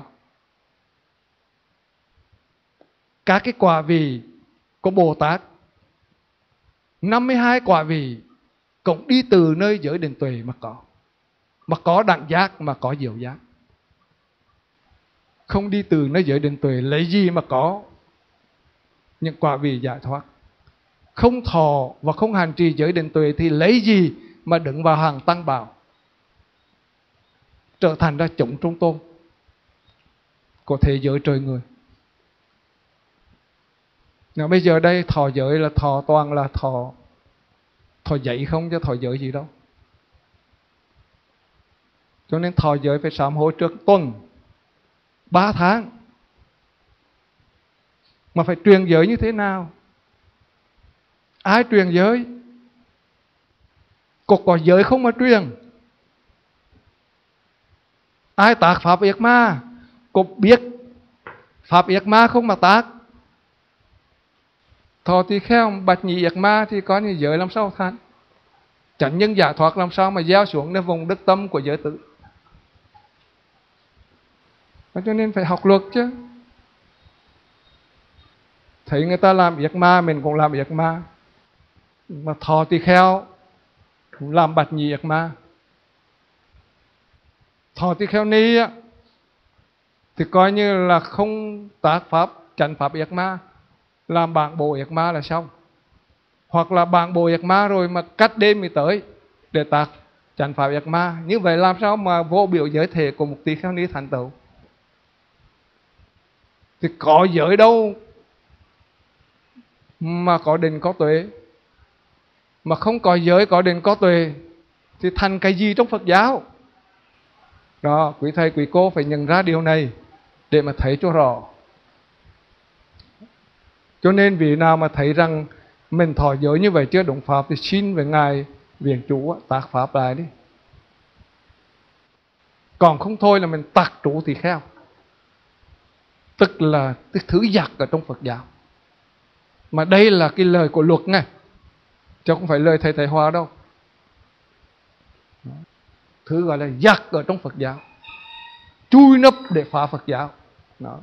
Các cái quả vị của Bồ Tát, năm mươi hai quả vị cũng đi từ nơi giới định tuệ mà có. Mà có đẳng giác, mà có diệu giác. Không đi từ nơi giới định tuệ lấy gì mà có những quả vị giải thoát. Không thọ và không hành trì giới định tuệ thì lấy gì mà đứng vào hàng tăng bảo, trở thành ra chúng trung tôn của thế giới trời người. Nào bây giờ đây thọ giới là thọ toàn là thọ thọ dạy không chứ thọ giới gì đâu. Cho nên thọ giới phải sám hối trước tuần ba tháng. Mà phải truyền giới như thế nào? Ai truyền giới? Có có giới không mà truyền? Ai tác pháp yết ma? Có biết pháp yết ma không mà tác? Thọ tỳ kheo bạch nhị yết ma thì có như giới làm sao thành? Chẳng nhân giải thoát làm sao mà gieo xuốngในvùng đức tâm của giới tử. Cho nên phải học luật chứ. Thấy người ta làm yết ma mình cũng làm yết ma. Mà thọ tỳ kheo cũng làm bạch nhị yết ma. Thọ tỳ kheo ni á thì coi như là không tác pháp chánh pháp yết ma, làm bảng bộ yết ma là xong. Hoặc là bảng bộ yết ma rồi mà cắt đêm mới tới để tác chánh pháp yết ma. Như vậy làm sao mà vô biểu giới thể của một tỳ kheo ni thành tựu? Thì có giới đâu mà có định có tuệ. Mà không có giới có định có tuệ thì thành cái gì trong Phật giáo? Đó, quý thầy quý cô phải nhận ra điều này để mà thấy cho rõ. Cho nên vị nào mà thấy rằng mình thọ giới như vậy chưa đúng pháp thì xin với ngài viện chủ tác pháp lại đi. Còn không thôi là mình tặc trụ tỳ kheo, tức là cái thứ giặc ở trong Phật giáo. Mà đây là cái lời của luật nghe, chứ không phải lời thầy thầy Hòa đâu. Thứ gọi là giặc ở trong Phật giáo, chui nấp để phá Phật giáo. Đó.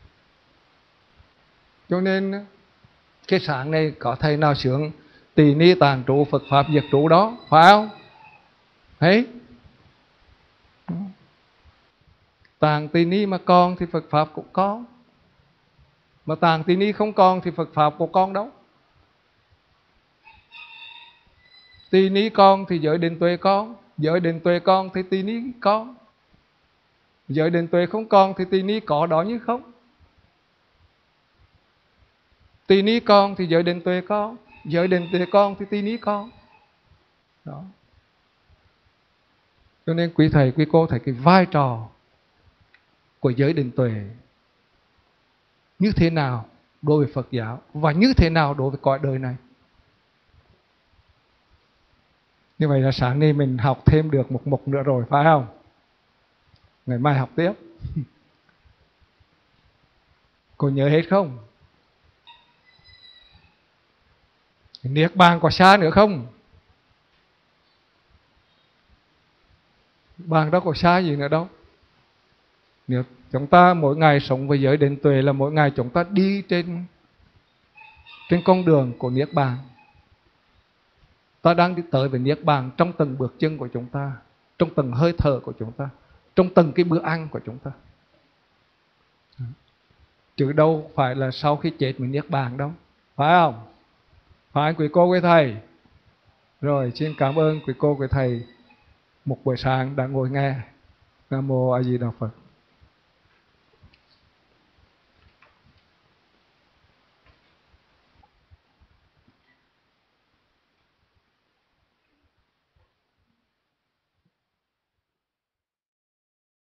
Cho nên cái sáng này có thầy nào sướng tỳ ni tàn trụ Phật pháp diệt trụ đó, phải không? Thấy? Tàn tỳ ni mà còn thì Phật pháp cũng có, mà tàn tỳ ni không còn thì Phật pháp cũng còn đâu. Tỳ ni con thì giới định tuệ con, giới định tuệ con thì tỳ ni con, giới định tuệ không con thì tỳ ni có đó như không. Tỳ ni con thì giới định tuệ con, giới định tuệ con thì tỳ ni con. Đó. Cho nên quý thầy quý cô thấy cái vai trò của giới định tuệ như thế nào đối với Phật giáo và như thế nào đối với cõi đời này. Như vậy là sáng nay mình học thêm được một mục nữa rồi, phải không? Ngày mai học tiếp. Cô nhớ hết không? Niết bàn có xa nữa không? Bàn đó có xa gì nữa đâu. Nếu chúng ta mỗi ngày sống với giới định tuệ là mỗi ngày chúng ta đi trên trên con đường của Niết bàn. Ta đang đi tới với Niết bàn trong từng bước chân của chúng ta, trong từng hơi thở của chúng ta, trong từng cái bữa ăn của chúng ta. Chứ đâu phải là sau khi chết mình Niết bàn đâu. Phải không? Phải quý cô quý thầy. Rồi xin cảm ơn quý cô quý thầy một buổi sáng đã ngồi nghe. Nam mô A Di Đà Phật.